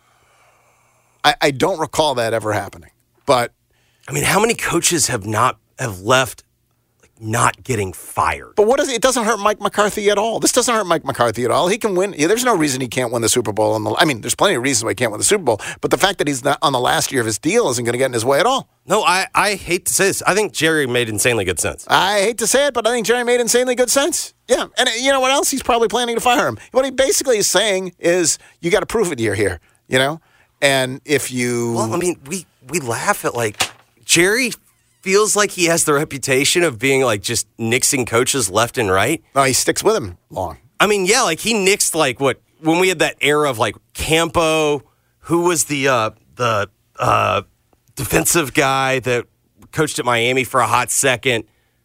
Speaker 8: I, I don't recall that ever happening. But
Speaker 2: I mean, how many coaches have not have left like, not getting fired?
Speaker 8: But what is it? It doesn't hurt Mike McCarthy at all. This doesn't hurt Mike McCarthy at all. He can win. Yeah, there's no reason he can't win the Super Bowl. On the, I mean, there's plenty of reasons why he can't win the Super Bowl. But the fact that he's not on the last year of his deal isn't going to get in his way at all.
Speaker 2: No, I, I hate to say this. I think Jerry made insanely good sense.
Speaker 8: I hate to say it, but I think Jerry made insanely good sense. Yeah, and you know what else? He's probably planning to fire him. What he basically is saying is, you got to prove it you're here, you know? And if you...
Speaker 2: Well, I mean, we, we laugh at, like, Jerry feels like he has the reputation of being, like, just nixing coaches left and right.
Speaker 8: No, he sticks with him long.
Speaker 2: I mean, yeah, like, he nixed, like, what, when we had that era of, like, Campo, who was the, uh, the, uh, defensive guy that coached at Miami for a hot second.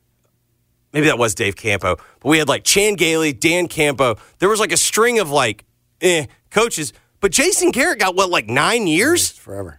Speaker 2: Maybe that was Dave Campo. But we had like Chan Gailey, Dan Campo. There was like a string of like eh, coaches. But Jason Garrett got what, like nine years?
Speaker 8: Forever.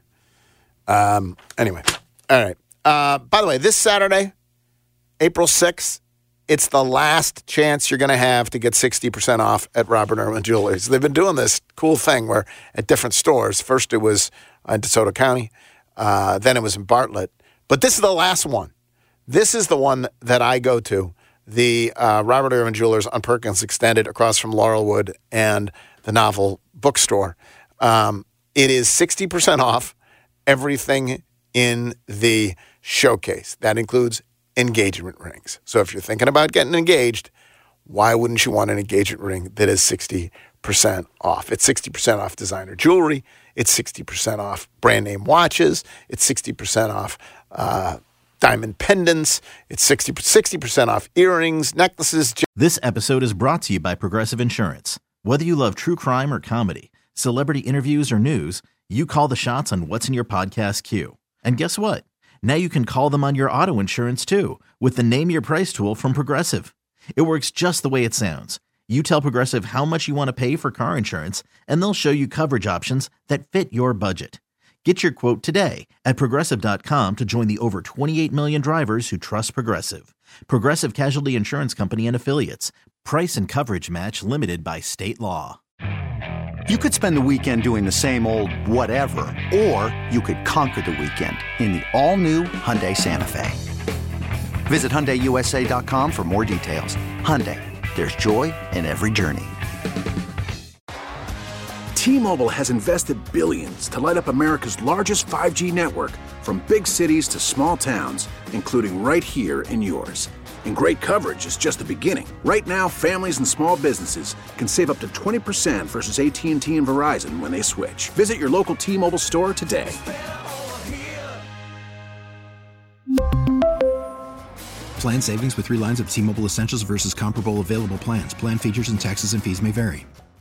Speaker 8: Um, anyway. All right. Uh, by the way, this Saturday, April sixth, it's the last chance you're going to have to get sixty percent off at Robert Irwin Jewelers. They've been doing this cool thing where at different stores, first it was in DeSoto County, uh, then it was in Bartlett. But this is the last one. This is the one that I go to, the uh, Robert Irwin Jewelers on Perkins Extended across from Laurelwood and the Novel Bookstore. Um, it is sixty percent off everything in the showcase. That includes engagement rings. So if you're thinking about getting engaged, why wouldn't you want an engagement ring that is sixty percent off? It's sixty percent off designer jewelry. It's sixty percent off brand name watches. It's sixty percent off uh, diamond pendants. It's sixty percent off earrings, necklaces.
Speaker 4: This episode is brought to you by Progressive Insurance. Whether you love true crime or comedy, celebrity interviews or news, you call the shots on what's in your podcast queue. And guess what? Now you can call them on your auto insurance too with the Name Your Price tool from Progressive. It works just the way it sounds. You tell Progressive how much you want to pay for car insurance, and they'll show you coverage options that fit your budget. Get your quote today at Progressive dot com to join the over twenty-eight million drivers who trust Progressive. Progressive Casualty Insurance Company and Affiliates. Price and coverage match limited by state law.
Speaker 6: You could spend the weekend doing the same old whatever, or you could conquer the weekend in the all-new Hyundai Santa Fe. Visit Hyundai U S A dot com for more details. Hyundai, there's joy in every journey.
Speaker 7: T-Mobile has invested billions to light up America's largest five G network, from big cities to small towns, including right here in yours. And great coverage is just the beginning. Right now, families and small businesses can save up to twenty percent versus A T and T and Verizon when they switch. Visit your local T-Mobile store today.
Speaker 9: Plan savings with three lines of T-Mobile Essentials versus comparable available plans. Plan features and taxes and fees may vary.